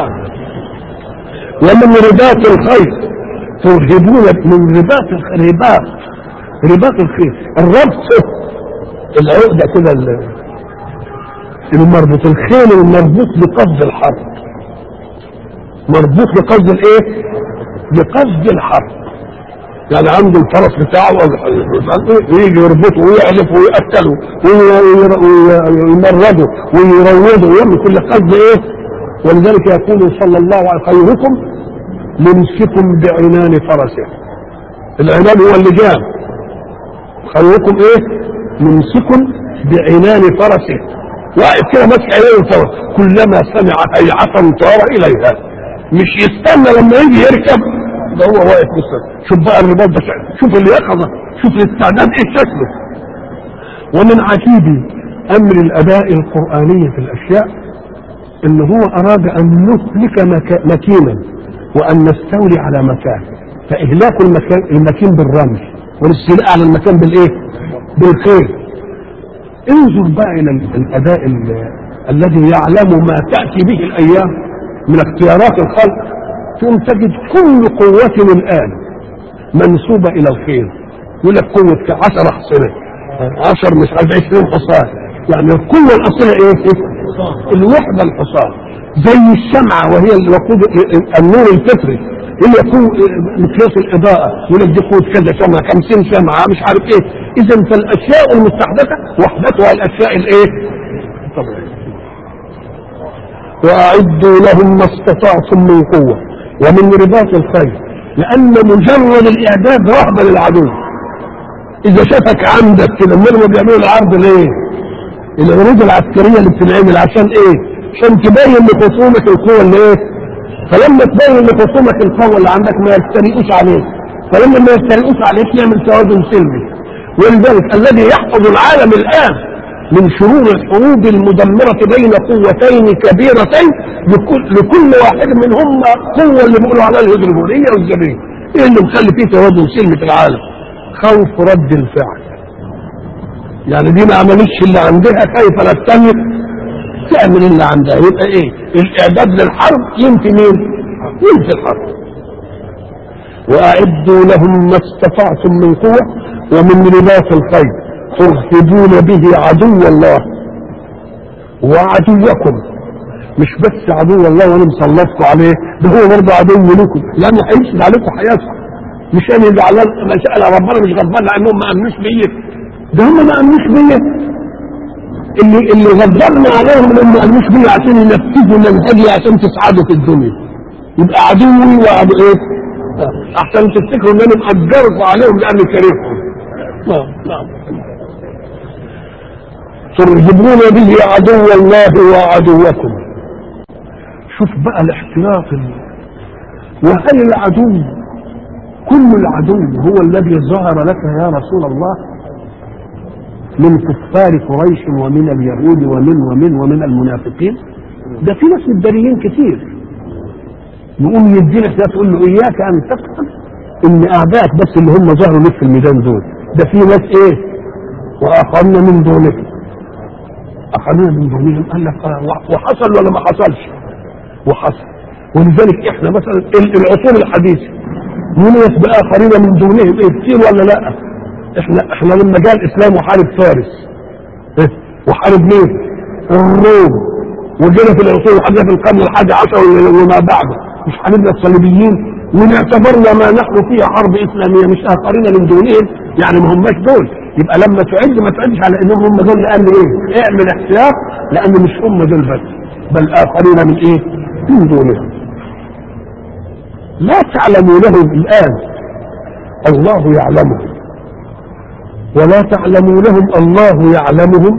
ومن رباط الخيل ترهبون، من رباط الرباط رباط الخيل الربط العقده كده المربوط الخيل المربوط لقصد الحرب، مربوط لقصد الايه؟ لقصد الحرب. يعني عنده الفرس بتاعه ويجي يربطه ويعلف ويقتله ويمرده ويروضه ويعمل كل قصد ايه. ولذلك يقول صلى الله عليه وسلم خيركم ممسك بعنان فرسه. العنان هو اللجام. خيركم ايه؟ ممسك بعنان فرسه، واقف كده ماسك عينيه الفرس كلما سمع هيعة طار اليها، مش يستنى لما يجي يركب، ده هو واقف مستنى. شوف بقى الرباط ده، شوف اللي يقظه، شوف الاستعداد ايه شكله. ومن عجيب امر الاداء القراني في الاشياء ان هو اراد ان نهلك مكينا وان نستولي على مكان، فاهلاك المكان المكين بالرمي والاستيلاء على المكان بالايه؟ بالخيل. انظر بقى الى الاداء الذي يعلم ما تاتي به الايام من اختيارات الخلق، ثم تجد كل قوة الآن منسوبة إلى الخيل. يقول لك قوة عشر حصنة، عشر مش عارف عشرين حصان، يعني القوة الأصلية إيه؟ الوحدة الحصان. زي الشمعة وهي الوقود النور الفطري، هي قوة مقياس الإضاءة، يقول لك دي قوة كذا شمعة، خمسين شمعة مش عارف إيه. إذا فالأشياء المستحدثة وحدتها الأشياء الإيه؟ طبعا. وأعدوا لهم ما استطعتم من قوة ومن رباط الخيل، لأن مجرد الإعداد رهبة للعدو. إذا شافك عندك كده منهم بيعملوا العرض ليه؟ العروض العسكرية اللي بتنعمل عشان إيه؟ عشان تبين لخصومك القوة اللي إيه؟ فلما تبين لخصومك القوة اللي عندك ما يستريقوش عليك، فلما ما يستريقوش عليك يعمل توازن سلمي. ولذلك الذي يحفظ العالم الآن من شرور الحروب المدمرة بين قوتين كبيرتين لكل, لكل واحد منهم قوة اللي بيقولوا عليها الهيدروجينية والجبرية. ايه اللي مخلي فيه توازن سلمي في العالم؟ خوف رد الفعل. يعني دي ما عملتش اللي عندها خايفة لا الثانية تعمل اللي عندها. يبقى ايه الاعداد للحرب؟ ينفي مين؟ ينفي الحرب. واعدوا لهم ما استطعتم من قوة ومن رباط الخيل ترهبون به عدو الله وعدوكم. مش بس عدو الله وانا مسلطكم عليه، ده هو برضه عدو لكم لانه هيفسد عليكم حياتكم. مش انا زعلان مسألة ربنا مش غضبان لانهم ما امنوش بيا، ده هم ما امنوش بيا. اللي اللي غضبنا عليهم لما ما امنوش بيا عشان ينفذوا منهجي عشان تسعدوا في الدنيا. يبقى عدوي وعدو ايه؟ احسن تفتكروا ان انا مأجركم عليهم لاني كرههم. نعم نعم. ترهبون به عدو الله وعدوكم. شوف بقى الاحتياط. وهل العدو كل العدو هو الذي ظهر لك يا رسول الله من كفار قريش ومن اليهود ومن ومن ومن المنافقين؟ ده في ناس متداريين كتير. نقوم يدينا احنا تقول له اياك ان تفهم ان اعدائك بس اللي هم ظهروا لك في الميدان دول، ده في ناس ايه واخرنا من دونهم. اخرنا من دونهم قال لك وحصل ولا ما حصلش؟ وحصل. ولذلك احنا مثلا العصور الحديثه نميز باخرين من دونهم ايه كتير ولا لا؟ احنا احنا لما جاء الاسلام وحارب فارس اه؟ وحارب مين؟ الروم. وجينا في العصور الحديثه في القرن الحادي عشر وما بعده مش حاربنا الصليبيين ونعتبرنا ما نحن فيه حرب اسلاميه مش اخرين من دونهم، يعني ما هماش دول. يبقى لما تعد ما تعدش على انهم هم دول، لان ايه؟ اعمل احتياط لان مش هم دول بس بل اخرين من ايه؟ من دونهم. لا تعلمونهم الان الله يعلمهم ولا تعلمونهم الله يعلمهم،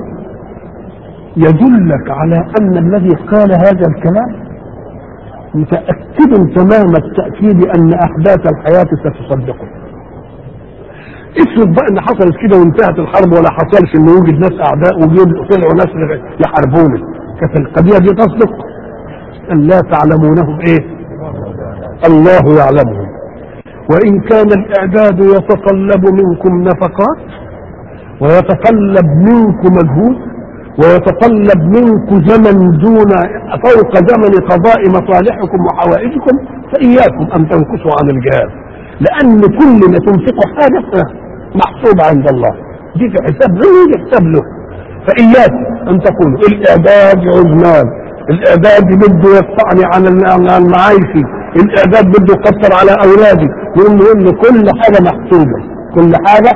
يدلك على ان الذي قال هذا الكلام متأكد تمام التأكيد ان احداث الحياة ستصدقه. افرض بقى ان حصلت كده وانتهت الحرب ولا حصلش ان يوجد ناس اعداء وطلعوا ناس يحاربون، كانت القضية دي تصدق؟ ان لا تعلمونهم ايه؟ الله يعلمهم. وان كان الاعداد يتطلب منكم نفقات ويتطلب منكم مجهود ويتطلب منكم زمن دون فوق زمن قضاء مصالحكم وحوائجكم، فإياكم أن تنقصوا عن الجهاد، لأن كل ما تنفقوا حاجة محسوب عند الله. دي في حساب له ودي حساب له. فإياكم أن تقولوا الإعداد عزمان، الإعداد بده يقطعني عن المعايشي، الإعداد بده يقصر على أولادي. يقول له إن كل حاجة محسوبة، كل حاجة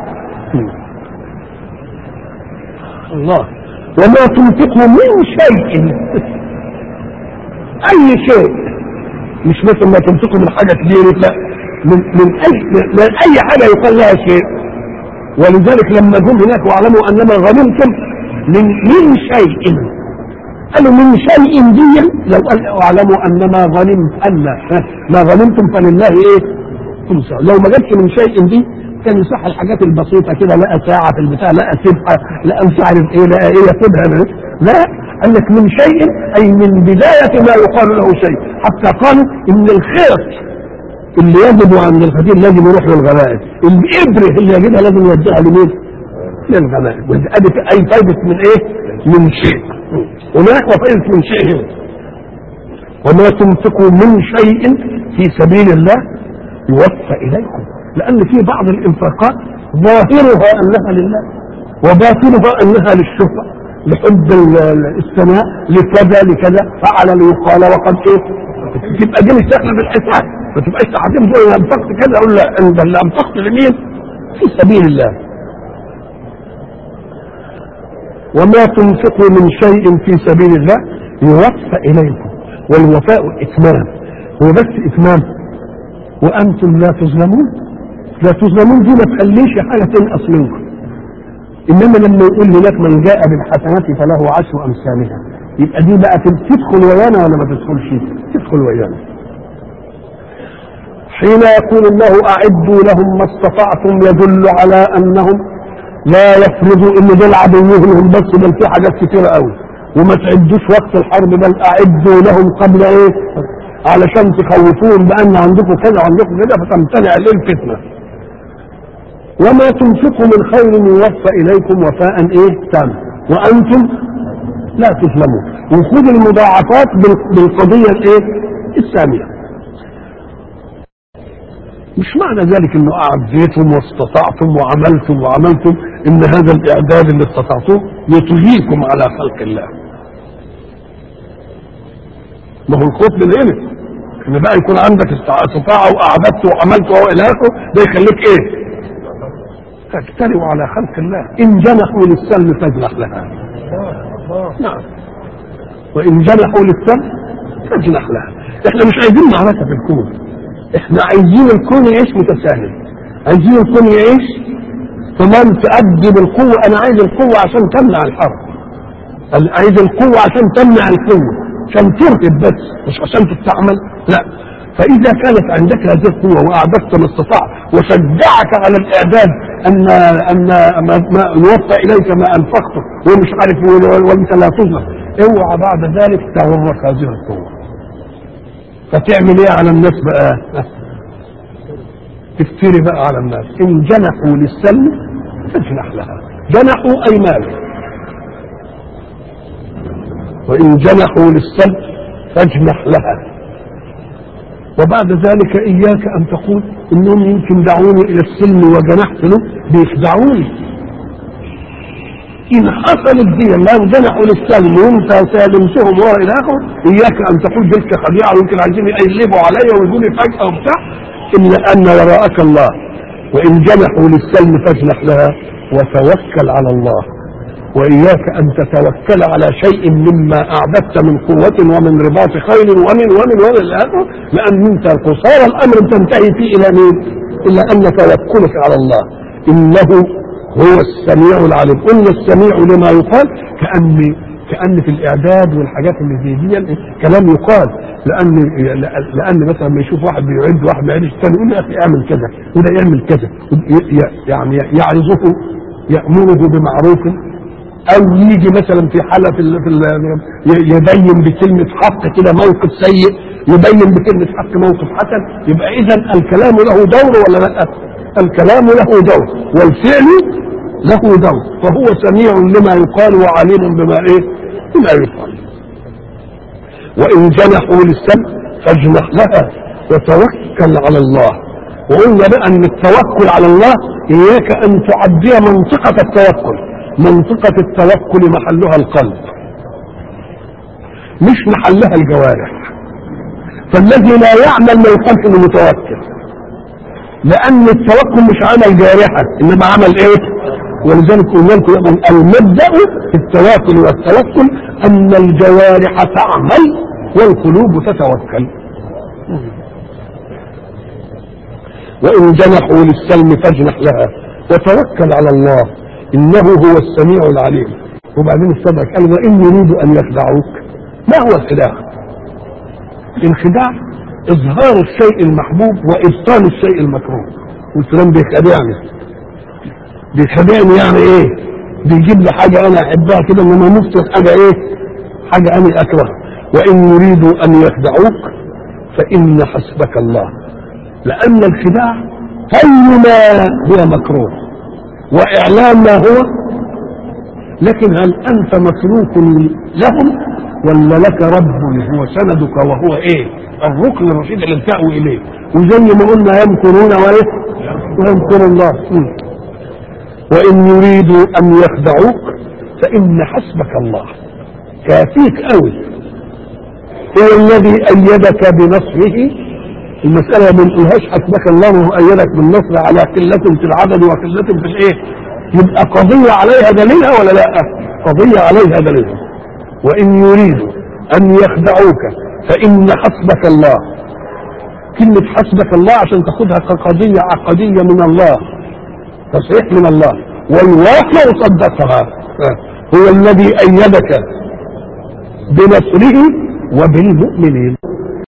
الله. وما تنفقوا من شيء، اي شيء، مش مثل ما تنفقوا من حاجه كبيره، لا، من من اي من اي حاجه يقال لها شيء. ولذلك لما جم هناك واعلموا انما غنمتم من من شيء، قالوا من شيء دي لو قال واعلموا انما غنمت ان ما غنمتم فلله ايه؟ خمسه. لو ما جاتش من شيء دي كان يصح الحاجات البسيطه كده، لقى ساعه في البتاع، لقى سبحه، لقى مش عارف ايه، لقى ايه ياخدها. لا، قال لك من شيء اي من بدايه ما يقال له شيء، حتى قالوا ان الخيط اللي يجب عند الخدير لازم يروح للغنائم، الابره اللي يجدها لازم يوديها لمين؟ للغنائم. ودي اي فايده من ايه؟ من شيء. هناك وفايده من شيء هنا. وما تنفقوا من شيء في سبيل الله يوفى اليكم، لأن في بعض الإنفاقات ظاهرها أنها لله وباطنها أنها للشهرة، لحب السماء، لكذا لكذا، فعل ليقال وقد إيه، تبقى دي مش داخلة بالحساب، ما تبقاش تحديم تقول أنا أنفقت كذا، أقول لا، أنت اللي أنفقت لمين؟ في سبيل الله. وما تنفقوا من شيء في سبيل الله يوفى إليكم، والوفاء إتمام، هو بس إتمام وأنتم لا تظلمون. لا تظلمون دي ما تخليش حاجة تنقص منكم. إنما لما يقول هناك من جاء بالحسنات فله عشر أمثالها، يبقى دي بقى تدخل ويانا ولا ما تدخلش؟ تدخل ويانا. حين يقول الله أعدوا لهم ما استطعتم يدل على أنهم لا يفرضوا ان دول عدوهم بس، بل في حاجات كتيره قوي، وما تعدوش وقت الحرب، بل اعدوا لهم قبل ايه؟ علشان تخوفوهم بان عندكم كذا وعندكم كذا فتمتنع الفتنه. وما تنفقوا من خير يوفى اليكم وفاء ايه؟ تام وانتم لا تظلمون. وخذ المضاعفات بالقضيه الايه؟ الثانيه. مش معنى ذلك انه اعديتم واستطعتم وعملتم وعملتم ان هذا الاعداد اللي استطعتوه يطغيكم على خلق الله. ما هو الخوف من هنا ان بقى يكون عندك استطاعه واعددت وعملت والى اخره، ده يخليك ايه؟ تجترئ على خلق الله. ان جنحوا للسلم فاجنح لها. نعم. وان جنحوا للسلم فاجنح لها. احنا مش عايزين معركه في الكون، احنا عايزين الكون يعيش متساهل، عايزين الكون يعيش تمام تؤدي بالقوه. انا عايز القوه عشان تمنع الحرب، عايز القوه عشان تمنع القوه، عشان ترهب بس مش عشان تستعمل، لا. فاذا كانت عندك هذه القوه واعددت ما استطعت وشجعك على الاعداد ان ان ما يوفى اليك ما انفقته ومش عارف وانت لا تظلم، اوعى بعد ذلك تغرك هذه القوه. فتعمل ايه على الناس بقى؟ تفتري بقى على الناس. ان جنحوا للسلم فاجنح لها. جنحوا اي مال. وان جنحوا للسلم فاجنح لها. وبعد ذلك اياك ان تقول انهم يمكن دعوني الى السلم وجنحت له، بيخدعوني. ان حصلت دي لو جنحوا للسلم وانت سالمتهم ورا الى اخره، اياك ان تقول تلك خديعه ويمكن عايزين يقلبوا عليا ويقولوا لي فجاه وبتاع، الا ان وراءك الله. وان جنحوا للسلم فاجنح لها وتوكل على الله. واياك ان تتوكل على شيء مما اعددت من قوه ومن رباط خيل ومن ومن ومن الاخر، لان انت قصار الامر تنتهي فيه الى مين؟ الا ان توكلك على الله. انه هو السميع العليم. قلنا السميع لما يقال، كأن كأن في الإعداد والحاجات اللي زي دي كلام يقال، لأن لأن مثلا ما يشوف واحد بيعد واحد ما يعدش الثاني يقول يا أخي اعمل كذا وده يعمل كذا، يعني يعظه يأمره بمعروف، أو يجي مثلا في حالة في, ال في ال يبين بكلمة حق كده موقف سيء، يبين بكلمة حق موقف حسن. يبقى إذا الكلام له دور ولا لا؟ الكلام له دور والفعل له دور، فهو سميع لما يقال وعليم بما ايه؟ بما يقال. وان جنحوا للسلم فاجنح لها وتوكل على الله. وقلنا بقى ان التوكل على الله اياك ان تعدي منطقة التوكل. منطقة التوكل محلها القلب مش محلها الجوارح. فالذي لا يعمل ما يقال انه متوكل، لأن التوكل مش عمل جارحة إنما عمل إيه؟ ولذلك قلنا لكم المبدأ في التواكل والتوكل أن الجوارح تعمل والقلوب تتوكل. وإن جنحوا للسلم فاجنح لها وتوكل على الله إنه هو السميع العليم. وبعدين السبع قال وإن يريدوا أن يخدعوك. ما هو الخداع؟ الخداع اظهار الشيء المحبوب وابطال الشيء المكروه. والكلام بيخدعني بيخدعني يعني ايه؟ بيجيب لي حاجه انا احبها كده انما نفسي حاجه ايه؟ حاجه انا اكرهها. وان يريدوا ان يخدعوك فان حسبك الله. لان الخداع كل ما هو مكروه واعلام ما هو، لكن هل انت متروك لهم ولا لك رب هو سندك وهو ايه؟ الركن الرشيد اللي التأوي اليه. وزي ما قلنا يمكرون وايه؟ ويمكر الله. م. وان يريدوا ان يخدعوك فان حسبك الله. كافيك قوي. هو الذي ايدك بنصره. المسألة ما نقولهاش حسبك الله وهو ايدك بالنصر على قلة في العدد وقلة في الايه؟ يبقى قضية عليها دليلها ولا لا؟ قضية عليها دليلها. وان يريدوا ان يخدعوك فان حسبك الله. كلمة حسبك الله عشان تاخدها كقضية عقدية من الله، تصريح من الله، والواقع صدقها. هو الذي ايدك بنصره وبالمؤمنين.